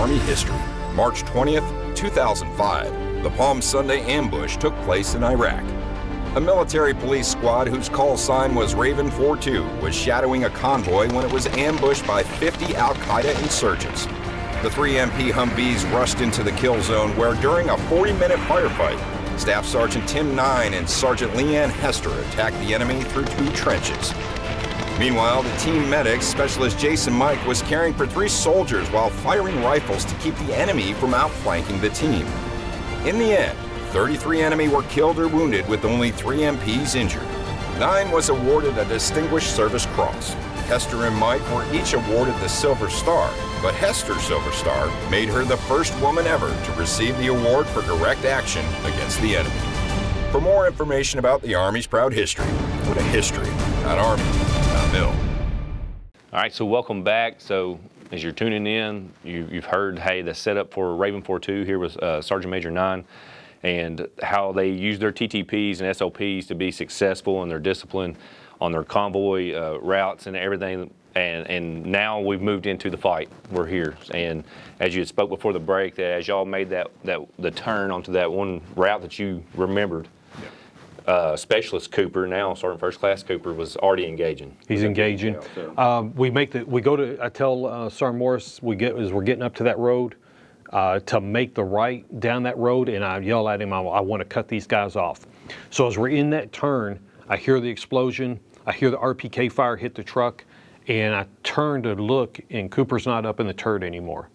Army history. March twentieth, two thousand five, the Palm Sunday ambush took place in Iraq. A military police squad whose call sign was Raven four two was shadowing a convoy when it was ambushed by fifty Al-Qaeda insurgents. The three M P Humvees rushed into the kill zone where during a forty minute firefight, Staff Sergeant Tim Nine and Sergeant Leanne Hester attacked the enemy through two trenches. Meanwhile, the team medic, Specialist Jason Mike, was caring for three soldiers while firing rifles to keep the enemy from outflanking the team. In the end, thirty-three enemy were killed or wounded with only three M Ps injured. Nine was awarded a Distinguished Service Cross. Hester and Mike were each awarded the Silver Star, but Hester's Silver Star made her the first woman ever to receive the award for direct action against the enemy. For more information about the Army's proud history, go to history dot army dot mil. All right, so welcome back. So as you're tuning in, you, you've heard, hey, the setup for Raven four two here was uh, Sergeant Major Nine, and how they use their T T Ps and S O Ps to be successful in their discipline on their convoy uh, routes and everything. And, and now we've moved into the fight. We're here. And as you had spoke before the break, that as y'all made that, that the turn onto that one route that you remembered, Uh, Specialist Cooper, now Sergeant First Class Cooper, was already engaging. He's engaging. Um, we make the, we go to, I tell uh, Sergeant Morris, we get, as we're getting up to that road, uh, to make the right down that road, and I yell at him, I, I want to cut these guys off. So as we're in that turn, I hear the explosion, I hear the R P K fire hit the truck, and I turn to look, and Cooper's not up in the turret anymore.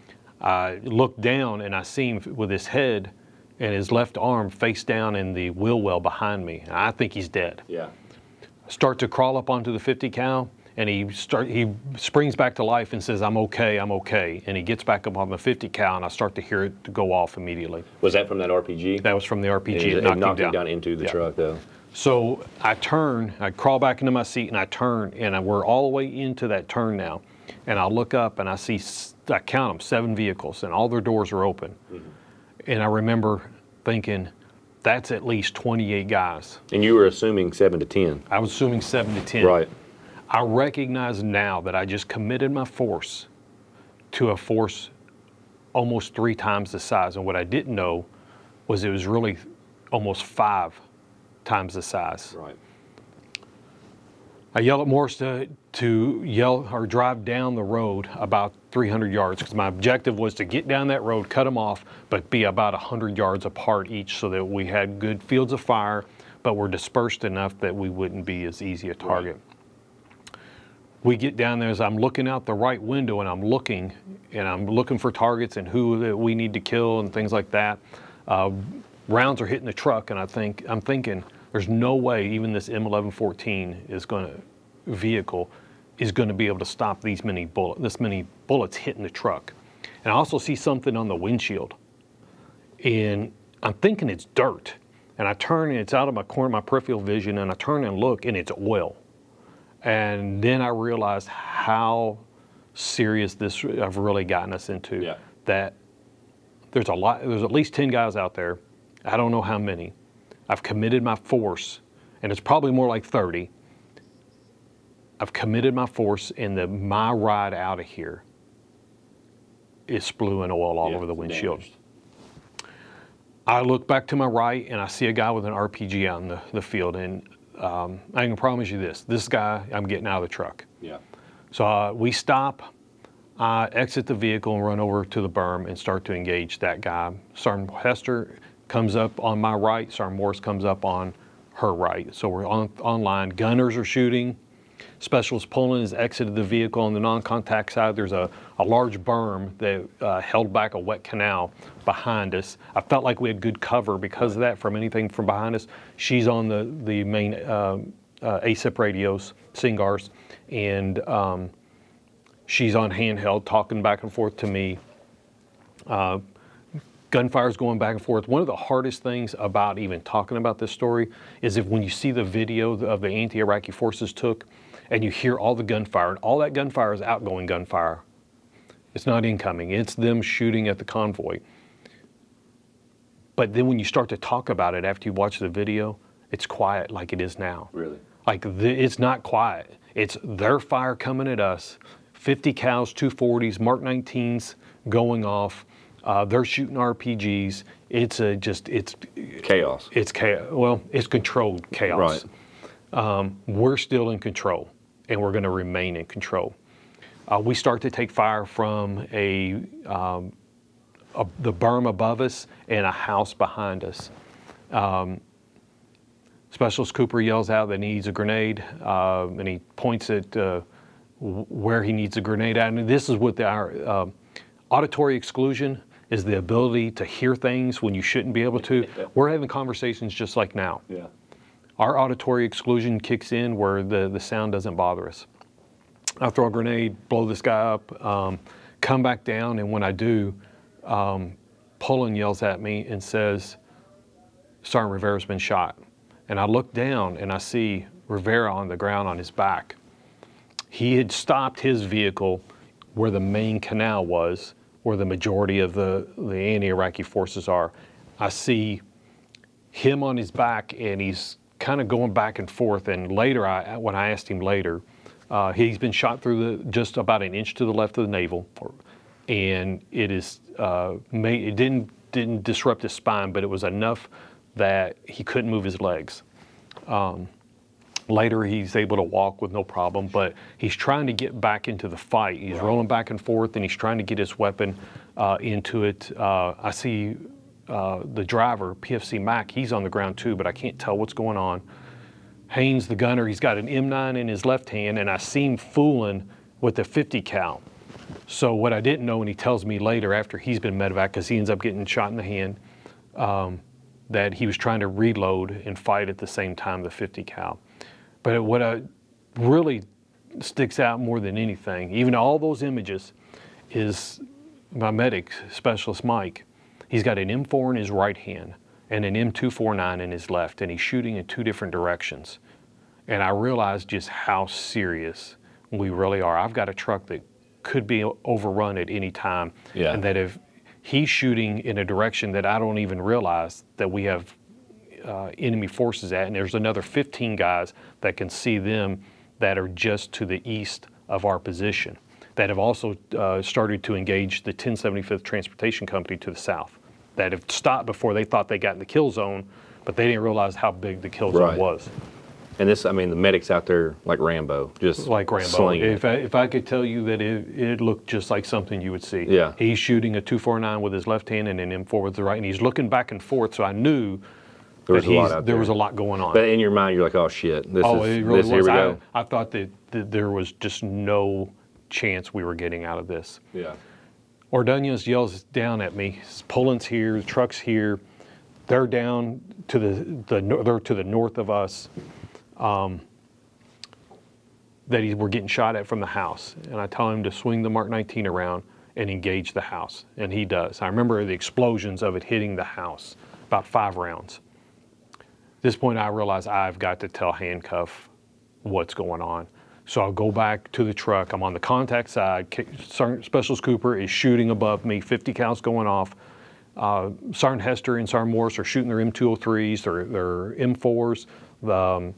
I look down, and I see him with his head and his left arm face down in the wheel well behind me. I think he's dead. Yeah. Start to crawl up onto the fifty cal, and he start he springs back to life and says, "I'm okay, I'm okay." And he gets back up on the fifty cal, and I start to hear it go off immediately. Was that from that R P G? That was from the R P G. It, It, knocked, knocked, him him down. down. into the Yeah. truck, though. So I turn, I crawl back into my seat, and I turn, and I, we're all the way into that turn now. And I look up, and I see, I count them, seven vehicles, and all their doors are open. Mm-hmm. And I remember thinking, that's at least twenty-eight guys. And you were assuming seven to ten. I was assuming seven to ten. Right. I recognize now that I just committed my force to a force almost three times the size. And what I didn't know was it was really almost five times the size. Right. I yell at Morris to, to yell or drive down the road about three hundred yards, because my objective was to get down that road, cut them off, but be about one hundred yards apart each so that we had good fields of fire, but were dispersed enough that we wouldn't be as easy a target. Right. We get down there as I'm looking out the right window, and I'm looking, and I'm looking for targets and who that we need to kill and things like that. Uh, rounds are hitting the truck, and I think, I'm thinking, there's no way even this M eleven fourteen is going to vehicle is going to be able to stop these many bullet, this many bullets hitting the truck. And I also see something on the windshield, and I'm thinking it's dirt. And I turn, and it's out of my corner, my peripheral vision, and I turn and look, and it's oil. And then I realized how serious this I've really gotten us into. Yeah. That there's a lot, there's at least ten guys out there. I don't know how many. I've committed my force, and it's probably more like thirty. I've committed my force, and the my ride out of here is spewing oil all Yeah, over the windshield. damaged. I look back to my right, and I see a guy with an R P G out in the, the field, and um, I can promise you this, this guy, I'm getting out of the truck. Yeah. So uh, we stop, I exit the vehicle and run over to the berm and start to engage that guy. Sergeant Hester comes up on my right, Sergeant Morris comes up on her right. So we're on online, gunners are shooting. Specialist Pullen has exited the vehicle. On the non-contact side, there's a, a large berm that uh, held back a wet canal behind us. I felt like we had good cover because of that from anything from behind us. She's on the, the main uh, uh, A S I P radios, SINGARs, and um, she's on handheld talking back and forth to me. Uh, Gunfire's going back and forth. One of the hardest things about even talking about this story is if when you see the video of the anti-Iraqi forces took, and you hear all the gunfire, and all that gunfire is outgoing gunfire. It's not incoming, it's them shooting at the convoy. But then when you start to talk about it after you watch the video, it's quiet like it is now. Really? Like the, it's not quiet. It's their fire coming at us, fifty cals, two forties, Mark nineteens going off. Uh, they're shooting R P Gs. It's a just it's Chaos. It's chaos. Well, it's controlled chaos. Right. Um, we're still in control, and we're going to remain in control. Uh, we start to take fire from a, um, a the berm above us and a house behind us. Um, Specialist Cooper yells out that he needs a grenade, uh, and he points at uh, where he needs a grenade at. And this is what the, our uh, auditory exclusion is, the ability to hear things when you shouldn't be able to. We're having conversations just like now. Yeah. Our auditory exclusion kicks in where the, the sound doesn't bother us. I throw a grenade, blow this guy up, um, come back down, and when I do, um, Pullen yells at me and says, Sergeant Rivera's been shot. And I look down and I see Rivera on the ground on his back. He had stopped his vehicle where the main canal was, where the majority of the, the anti-Iraqi forces are. I see him on his back, and he's kind of going back and forth. And later, I, when I asked him later, uh, he's been shot through the, just about an inch to the left of the navel, and it is uh, made, it didn't didn't disrupt his spine, but it was enough that he couldn't move his legs. Um, later, he's able to walk with no problem, but he's trying to get back into the fight. He's rolling back and forth, and he's trying to get his weapon uh, into it. Uh, I see uh, the driver, P F C Mac, he's on the ground too, but I can't tell what's going on. Haynes, the gunner, he's got an M nine in his left hand, and I see him fooling with a fifty cal. So what I didn't know, and he tells me later after he's been medevac, because he ends up getting shot in the hand, um, that he was trying to reload and fight at the same time, the fifty cal. But what I, really sticks out more than anything, even all those images, is my medic, Specialist Mike. He's got an M four in his right hand and an M two forty-nine in his left, and he's shooting in two different directions. And I realized just how serious we really are. I've got a truck that could be overrun at any time, Yeah. and that if he's shooting in a direction that I don't even realize that we have uh, enemy forces at, and there's another fifteen guys that can see them that are just to the east of our position, that have also uh, started to engage the ten seventy-fifth Transportation Company to the south, that have stopped before they thought they got in the kill zone, but they didn't realize how big the kill zone Right. was. And this, I mean, the medic's out there like Rambo, just Like Rambo. slinging If it. I, if I could tell you that it, it looked just like something you would see. Yeah. He's shooting a two forty-nine with his left hand and an M four with the right, and he's looking back and forth, so I knew There was that a lot he's- out there there. was a lot going on. But in your mind, you're like, oh shit, this oh, is it really this. was. Here we I, go. I thought that, that there was just no chance we were getting out of this. Yeah. Ordonez yells down at me. Pullen's here, the truck's here. They're down to the, the no- they're to the north of us. Um, that he, we're getting shot at from the house. And I tell him to swing the Mark nineteen around and engage the house. And he does. I remember the explosions of it hitting the house, about five rounds. At this point, I realize I've got to tell Handcuff what's going on. So I'll go back to the truck. I'm on the contact side. K- Sergeant Specialist Cooper is shooting above me, fifty cals going off. Uh, Sergeant Hester and Sergeant Morris are shooting their M two oh threes, their, their M fours. Um,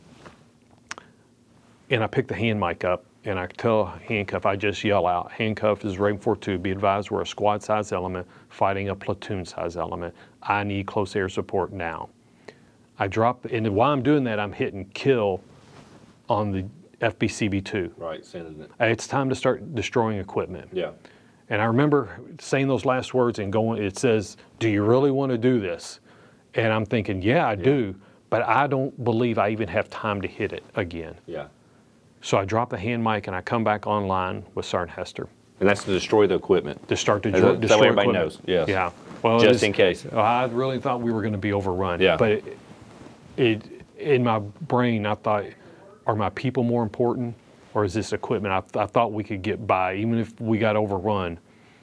and I pick the hand mic up, and I tell Handcuff, I just yell out, Handcuff is Raven forty-two. Be advised, we're a squad-size element fighting a platoon-size element. I need close air support now. I drop, and while I'm doing that, I'm hitting kill on the F B C B two. Right, sending it. It's time to start destroying equipment. Yeah. And I remember saying those last words and going, it says, do you really want to do this? And I'm thinking, yeah, I do, but I don't believe I even have time to hit it again. Yeah. So I drop the hand mic and I come back online with Sergeant Hester And that's to destroy the equipment. to start to Is that- dro- is that destroy what everybody equipment. knows? Yes. Yeah. Well, it Just was- in case. I really thought we were going to be overrun. Yeah. But it, it, in my brain, I thought, are my people more important, or is this equipment? I, I thought we could get by, even if we got overrun.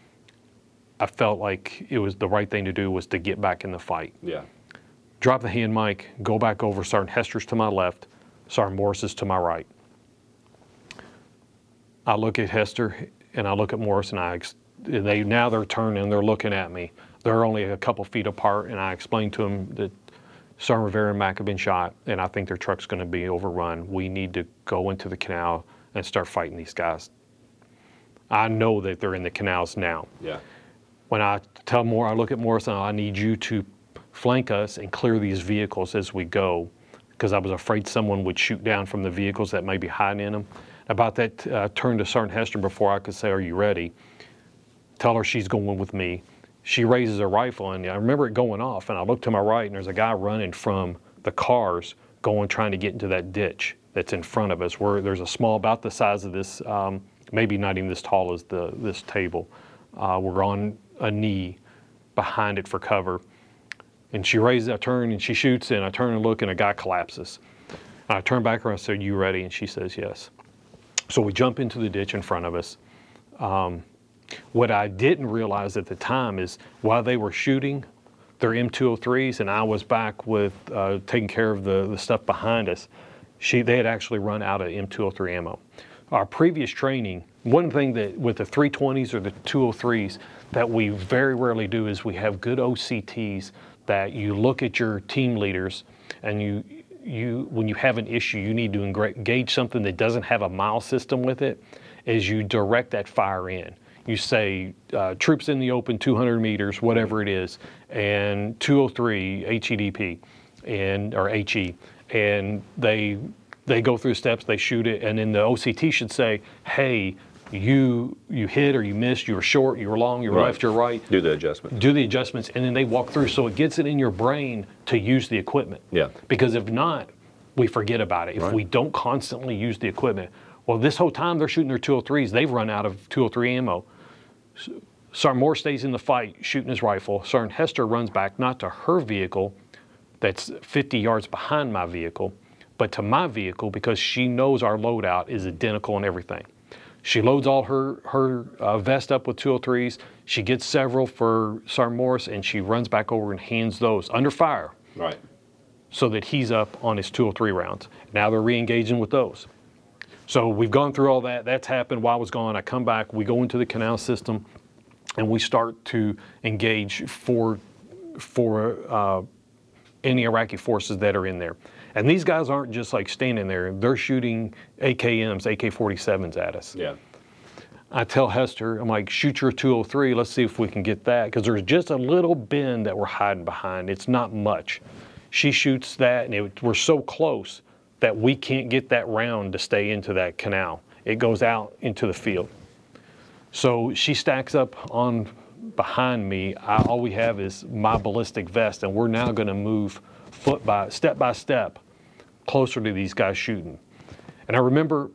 I felt like it was the right thing to do was to get back in the fight. Yeah. Drop the hand mic, go back over. Sergeant Hester's to my left, Sergeant Morris is to my right. I look at Hester and I look at Morris, and I ex- and they now they're turning and they're looking at me. They're only a couple feet apart, and I explained to them that Sergeant Rivera and Mac have been shot, and I think their truck's going to be overrun. We need to go into the canal and start fighting these guys. I know that they're in the canals now. Yeah. when I tell more, I look at Morrison, I need you to flank us and clear these vehicles as we go, because I was afraid someone would shoot down from the vehicles that may be hiding in them. About that, uh, turned to Sergeant Hester before I could say, are you ready? Tell her she's going with me. She raises her rifle, and I remember it going off, and I look to my right, and there's a guy running from the cars going, trying to get into that ditch that's in front of us, where there's a small, about the size of this, um, maybe not even this tall as the this table. Uh, we're on a knee behind it for cover. And she raises, I turn, and she shoots, and I turn and look, and a guy collapses. And I turn back around and said, you ready? And she says, yes. So we jump into the ditch in front of us. Um, what I didn't realize at the time is while they were shooting their M two oh threes and I was back with uh, taking care of the, the stuff behind us, she, they had actually run out of M two oh three ammo. Our previous training, one thing that with the three twenties or the two oh threes that we very rarely do is we have good O C Ts that you look at your team leaders and you, you when you have an issue, you need to engage something that doesn't have a mile system with it, is you direct that fire in. You say uh, troops in the open two hundred meters, whatever it is, and two oh three H E D P and or H E, and they they go through steps, they shoot it, and then the O C T should say, hey, you you hit or you missed, you were short, you were long, you were right. left, you're right. Do the adjustments. Do the adjustments, and then they walk through, so it gets it in your brain to use the equipment. Yeah. Because if not, we forget about it. If right. we don't constantly use the equipment. Well, this whole time they're shooting their two oh threes, they've run out of two oh three ammo. Sergeant Moore stays in the fight shooting his rifle. Sergeant Hester runs back, not to her vehicle that's fifty yards behind my vehicle, but to my vehicle because she knows our loadout is identical and everything. She loads all her, her uh, vest up with two oh threes. She gets several for Sergeant Morris, and she runs back over and hands those under fire. Right. So that he's up on his two oh three rounds. Now they're re-engaging with those. So we've gone through all that. That's happened while I was gone. I come back, we go into the canal system, and we start to engage for, for uh, any Iraqi forces that are in there. And these guys aren't just like standing there. They're shooting A K Ms, A K forty-sevens at us. Yeah. I tell Hester, I'm like, shoot your two oh three. Let's see if we can get that. Because there's just a little bend that we're hiding behind. It's not much. She shoots that, and it, we're so close that we can't get that round to stay into that canal. It goes out into the field. So she stacks up on behind me. I, all we have is my ballistic vest, and we're now gonna move foot by, step by step, closer to these guys shooting. And I remember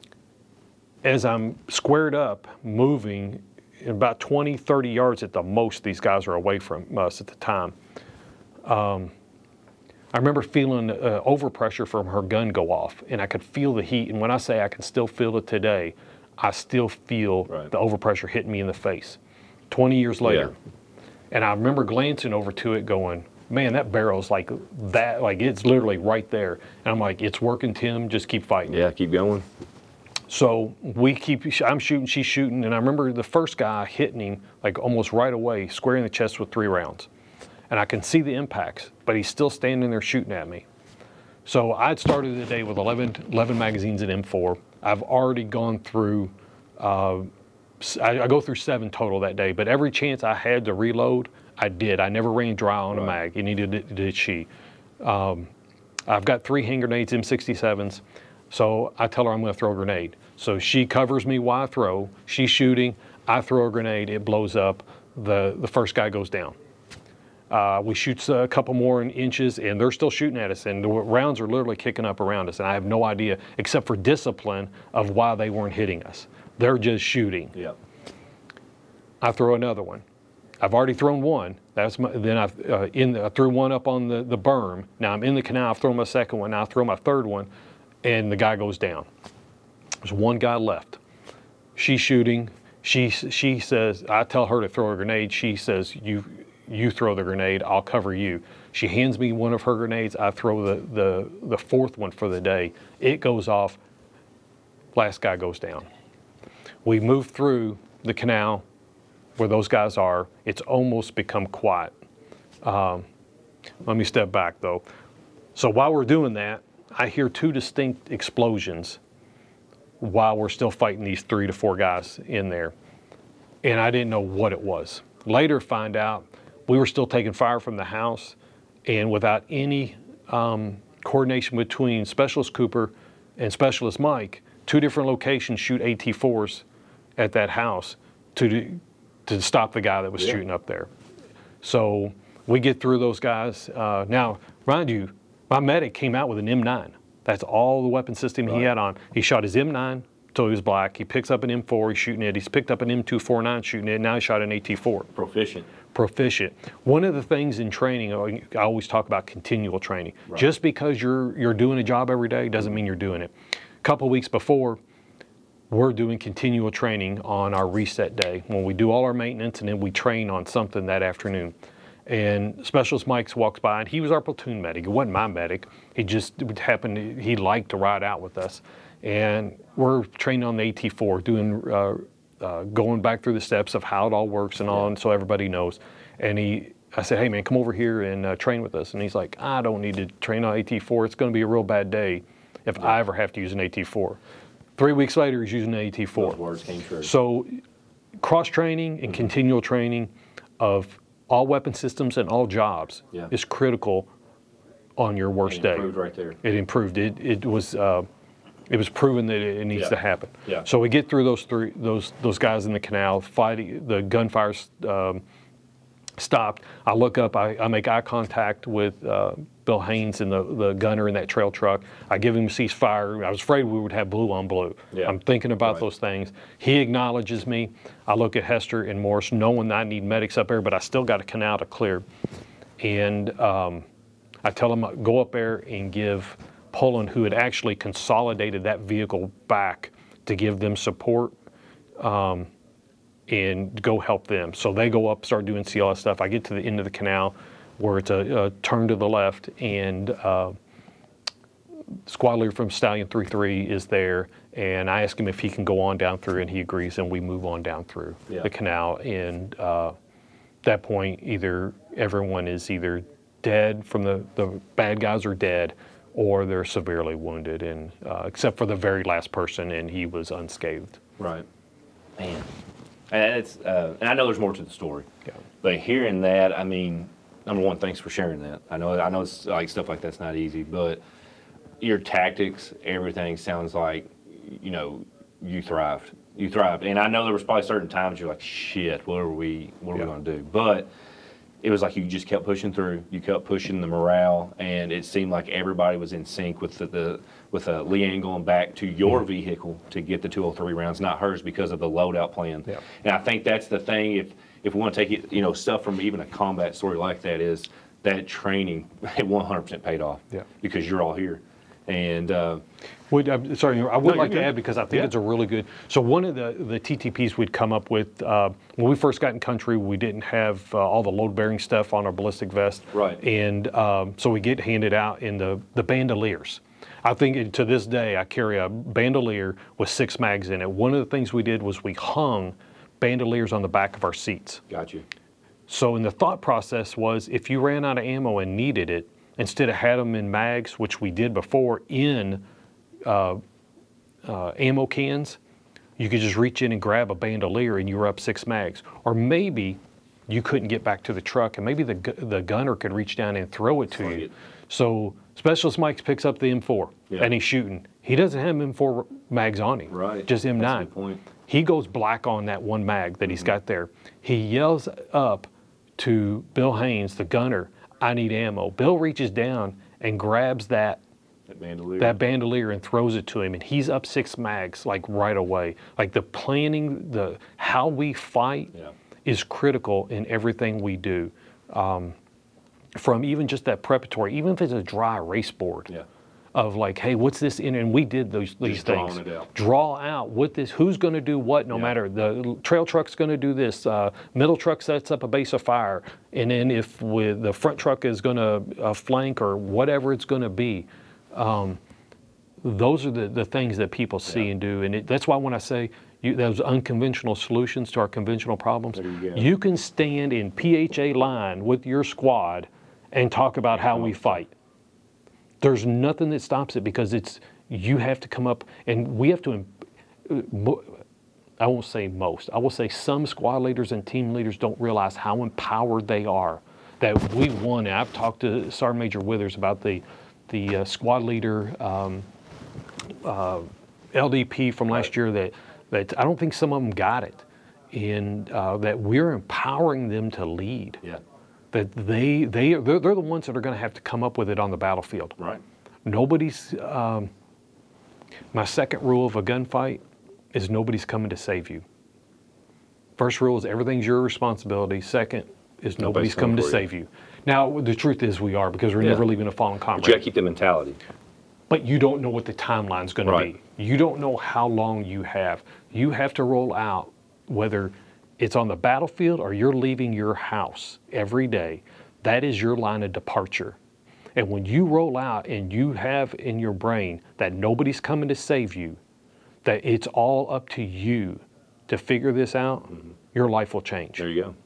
as I'm squared up, moving, in about twenty, thirty yards at the most, these guys are away from us at the time. Um, I remember feeling uh, overpressure from her gun go off, and I could feel the heat. And when I say I can still feel it today, I still feel right. the overpressure hitting me in the face. twenty years later. Yeah. And I remember glancing over to it going, man, that barrel's like that, like it's literally right there. And I'm like, it's working, Tim, just keep fighting. Yeah, keep going. So we keep, I'm shooting, she's shooting. And I remember the first guy hitting him like almost right away, square in the chest with three rounds. And I can see the impacts, but he's still standing there shooting at me. So I'd started the day with eleven, eleven magazines at M four. I've already gone through, uh, I, I go through seven total that day, but every chance I had to reload, I did. I never ran dry on right. a mag, and neither did, did she. Um, I've got three hand grenades, M sixty-sevens, so I tell her I'm gonna throw a grenade. So she covers me while I throw, she's shooting, I throw a grenade, it blows up, the, the first guy goes down. Uh, we shoot a couple more in inches, and they're still shooting at us, and the rounds are literally kicking up around us, and I have no idea, except for discipline, of why they weren't hitting us. They're just shooting. Yep. I throw another one. I've already thrown one. That's my, then I, uh, in the, I threw one up on the, the berm. Now I'm in the canal, I've thrown my second one, now I throw my third one, and the guy goes down. There's one guy left. She's shooting. She, she says, I tell her to throw a grenade. She says, you, you throw the grenade, I'll cover you. She hands me one of her grenades, I throw the, the, the fourth one for the day. It goes off, last guy goes down. We move through the canal where those guys are. It's almost become quiet. Um, let me step back though. So while we're doing that, I hear two distinct explosions while we're still fighting these three to four guys in there. And I didn't know what it was. Later find out we were still taking fire from the house, and without any um, coordination between Specialist Cooper and Specialist Mike, two different locations shoot A T fours at that house to to stop the guy that was yeah. shooting up there. So we get through those guys. Uh, now, mind you, my medic came out with an M nine. That's all the weapon system right. he had on. He shot his M nine till he was black. He picks up an M four, he's shooting it. He's picked up an M two forty-nine shooting it. Now he shot an A T four. Proficient. Proficient. One of the things in training, I always talk about continual training. Right. Just because you're you're doing a job every day doesn't mean you're doing it. A couple weeks before, we're doing continual training on our reset day when we do all our maintenance and then we train on something that afternoon. And Specialist Mike walks by, and he was our platoon medic. It wasn't my medic. He just happened, he liked to ride out with us. And we're training on the A T four, doing, uh, uh, going back through the steps of how it all works and all, and so everybody knows. And he, I said, hey man, come over here and uh, train with us. And he's like, I don't need to train on A T four. It's going to be a real bad day if yeah. I ever have to use an A T four. Three weeks later, he's using an A T four. Those words came true. So cross-training and mm-hmm. continual training of all weapon systems and all jobs yeah. is critical on your worst it day. It improved right there. It improved. It it was uh, it was proven that it, it needs yeah. to happen. Yeah. So we get through those three those those guys in the canal fighting. The gunfire um, stopped. I look up. I, I make eye contact with uh, Bill Haynes and the, the gunner in that trail truck. I give him a ceasefire. I was afraid we would have blue on blue. Yeah. I'm thinking about right. those things. He acknowledges me. I look at Hester and Morris, knowing that I need medics up there, but I still got a canal to clear. And um, I tell him, go up there and give Poland, who had actually consolidated that vehicle back, to give them support um, and go help them. So they go up, start doing C L S stuff. I get to the end of the canal where it's a, a turn to the left, and uh, squad leader from Stallion three three is there, and I ask him if he can go on down through, and he agrees, and we move on down through yeah. the canal. And uh, at that point, either everyone is either dead from the, the bad guys are dead, or they're severely wounded, and uh, except for the very last person, and he was unscathed. Right. Man. And, it's, uh, and I know there's more to the story, yeah. but hearing that, I mean, number one, thanks for sharing that. I know, I know, it's like stuff like that's not easy, but your tactics, everything sounds like, you know, you thrived. You thrived, and I know there was probably certain times you're like, shit, what are we, what are yeah. we going to do? But it was like you just kept pushing through. You kept pushing the morale, and it seemed like everybody was in sync with the, the with uh, Leanne going back to your mm-hmm. vehicle to get the two oh three rounds, not hers, because of the loadout plan. Yeah. And I think that's the thing. If if we want to take it, you know, stuff from even a combat story like that, is that training it one hundred percent paid off. Yeah. Because you're all here. And uh, would, I'm sorry, I would no, like to add, because I think yeah. it's a really good. So one of the the T T Ps we'd come up with uh, when we first got in country, we didn't have uh, all the load bearing stuff on our ballistic vest, right? And um, so we get handed out in the the bandoliers. I think to this day I carry a bandolier with six mags in it. One of the things we did was we hung bandoliers on the back of our seats. Got you. So in the thought process was, if you ran out of ammo and needed it, instead of had them in mags, which we did before, in uh, uh, ammo cans, you could just reach in and grab a bandolier and you were up six mags. Or maybe you couldn't get back to the truck, and maybe the the gunner could reach down and throw it to Slide you. It. So Specialist Mike picks up the M four yeah. and he's shooting. He doesn't have M four mags on him, right? Just M nine. That's a good point. He goes black on that one mag that mm-hmm. he's got there. He yells up to Bill Haynes, the gunner, I need ammo. Bill reaches down and grabs that that bandolier. that bandolier and throws it to him, and he's up six mags like right away. Like the planning, the how we fight yeah. is critical in everything we do. Um, from even just that preparatory, even if it's a dry race board. Yeah. Of like, hey, what's this in? And we did those these Just things. It out. Draw out what this, who's going to do what, no yeah. matter. The trail truck's going to do this. Uh, middle truck sets up a base of fire, and then if with the front truck is going to uh, flank or whatever it's going to be. Um, those are the, the things that people see yeah. and do, and it, that's why when I say you, those unconventional solutions to our conventional problems, you, you can stand in P H A line with your squad and talk about how we fight. There's nothing that stops it, because it's you have to come up, and we have to. I won't say most, I will say some squad leaders and team leaders don't realize how empowered they are. That we won. And I've talked to Sergeant Major Withers about the the uh, squad leader um, uh, L D P from last year that, that I don't think some of them got it. And uh, that we're empowering them to lead. Yeah. That they, they, they're, they're the ones that are going to have to come up with it on the battlefield. Right. Nobody's, um, my second rule of a gunfight is nobody's coming to save you. First rule is everything's your responsibility. Second is nobody's, nobody's coming, coming to save you. Now, the truth is we are, because we're yeah. never leaving a fallen comrade. But you got to keep the mentality. But you don't know what the timeline's going right. to be. You don't know how long you have. You have to roll out, whether it's on the battlefield or you're leaving your house every day. That is your line of departure. And when you roll out and you have in your brain that nobody's coming to save you, that it's all up to you to figure this out, mm-hmm. your life will change. There you go.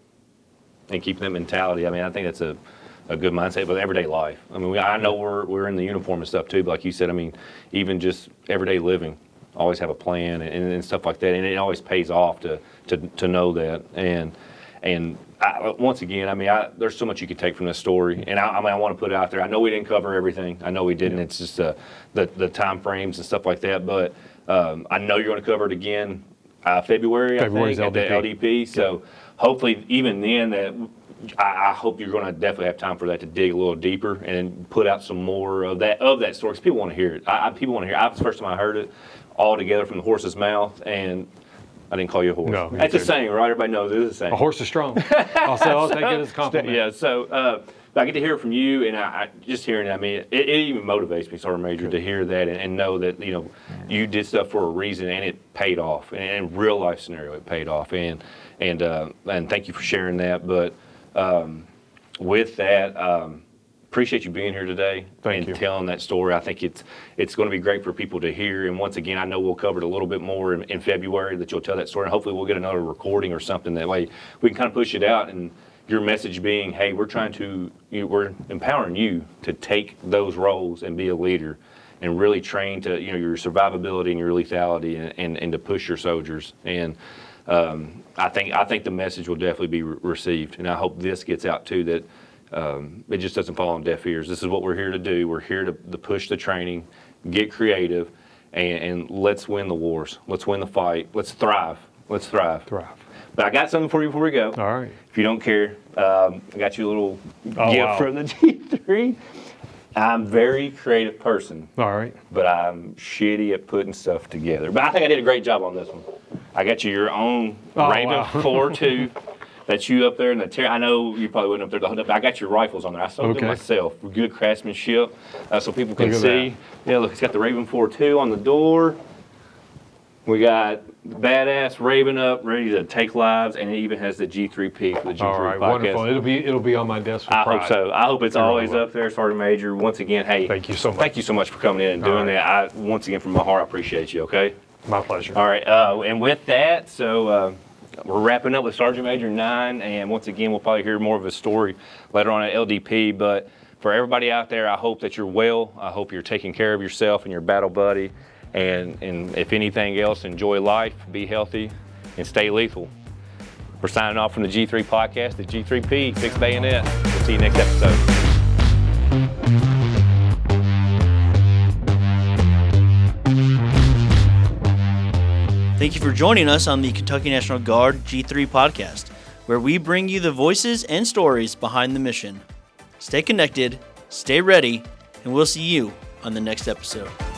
And keeping that mentality, I mean, I think that's a, a good mindset with everyday life. I mean, we, I know we're we're in the uniform and stuff too, but like you said, I mean, even just everyday living, always have a plan and, and stuff like that, and it always pays off to to, to know that. And and I, once again, I mean, I, there's so much you could take from this story, and I, I mean, I want to put it out there. I know we didn't cover everything. I know we didn't. Yeah. It's just uh, the the time frames and stuff like that, but um, I know you're going to cover it again uh, February. February's I think L D P. At the L D P. So yeah. hopefully, even then, that I, I hope you're going to definitely have time for that to dig a little deeper and put out some more of that of that story, because people want to hear it. I, I, people want to hear it. I, the first time I heard it, all together from the horse's mouth, and I didn't call you a horse. No, that's a saying, right? Everybody knows it is a saying. A horse is strong. I'll say I'll take it as a compliment. Yeah, so uh, I get to hear it from you, and I, I just hearing it, I mean, it, it even motivates me, Sergeant Major, Good. to hear that and, and know that, you know, you did stuff for a reason, and it paid off. And in real life scenario, it paid off. And and uh, and thank you for sharing that. But um, with that, um, appreciate you being here today Thank and you. telling that story. I think it's it's going to be great for people to hear. And once again, I know we'll cover it a little bit more in, in February, that you'll tell that story. And hopefully we'll get another recording or something. That way we can kind of push it out. And your message being, hey, we're trying to, you know, we're empowering you to take those roles and be a leader and really train to, you know, your survivability and your lethality, and, and, and to push your soldiers. And um, I think I think the message will definitely be re- received. And I hope this gets out too, that Um, it just doesn't fall on deaf ears. This is what we're here to do. We're here to, to push the training, get creative, and, and let's win the wars. Let's win the fight. Let's thrive. Let's thrive. Thrive. But I got something for you before we go. All right. If you don't care, um, I got you a little oh, gift wow. from the G three. I'm a very creative person. All right. But I'm shitty at putting stuff together. But I think I did a great job on this one. I got you your own oh, Raven wow. four two. That's you up there in the ter- I know you probably wouldn't up there the whole time, but I got your rifles on there. I sold okay. them myself. Good craftsmanship, uh, so people can look see. Yeah, look, it's got the Raven four two on the door. We got badass Raven up, ready to take lives, and it even has the G three P for the G three All right, podcast. wonderful. It'll be it'll be on my desk with I pride. hope so. I hope it's You're always welcome. up there, Sergeant Major. Once again, hey, Thank you so much. Thank you so much for coming in and doing right. that. I once again, from my heart, I appreciate you. Okay. My pleasure. All right, uh, and with that, so uh, we're wrapping up with Sergeant Major Nine, and once again, we'll probably hear more of his story later on at L D P. But for everybody out there, I hope that you're well. I hope you're taking care of yourself and your battle buddy, and and if anything else, enjoy life, be healthy, and stay lethal. We're signing off from the G three podcast, the G three P, Fixed Bayonet. We'll see you next episode. Thank you for joining us on the Kentucky National Guard G three podcast, where we bring you the voices and stories behind the mission. Stay connected, stay ready, and we'll see you on the next episode.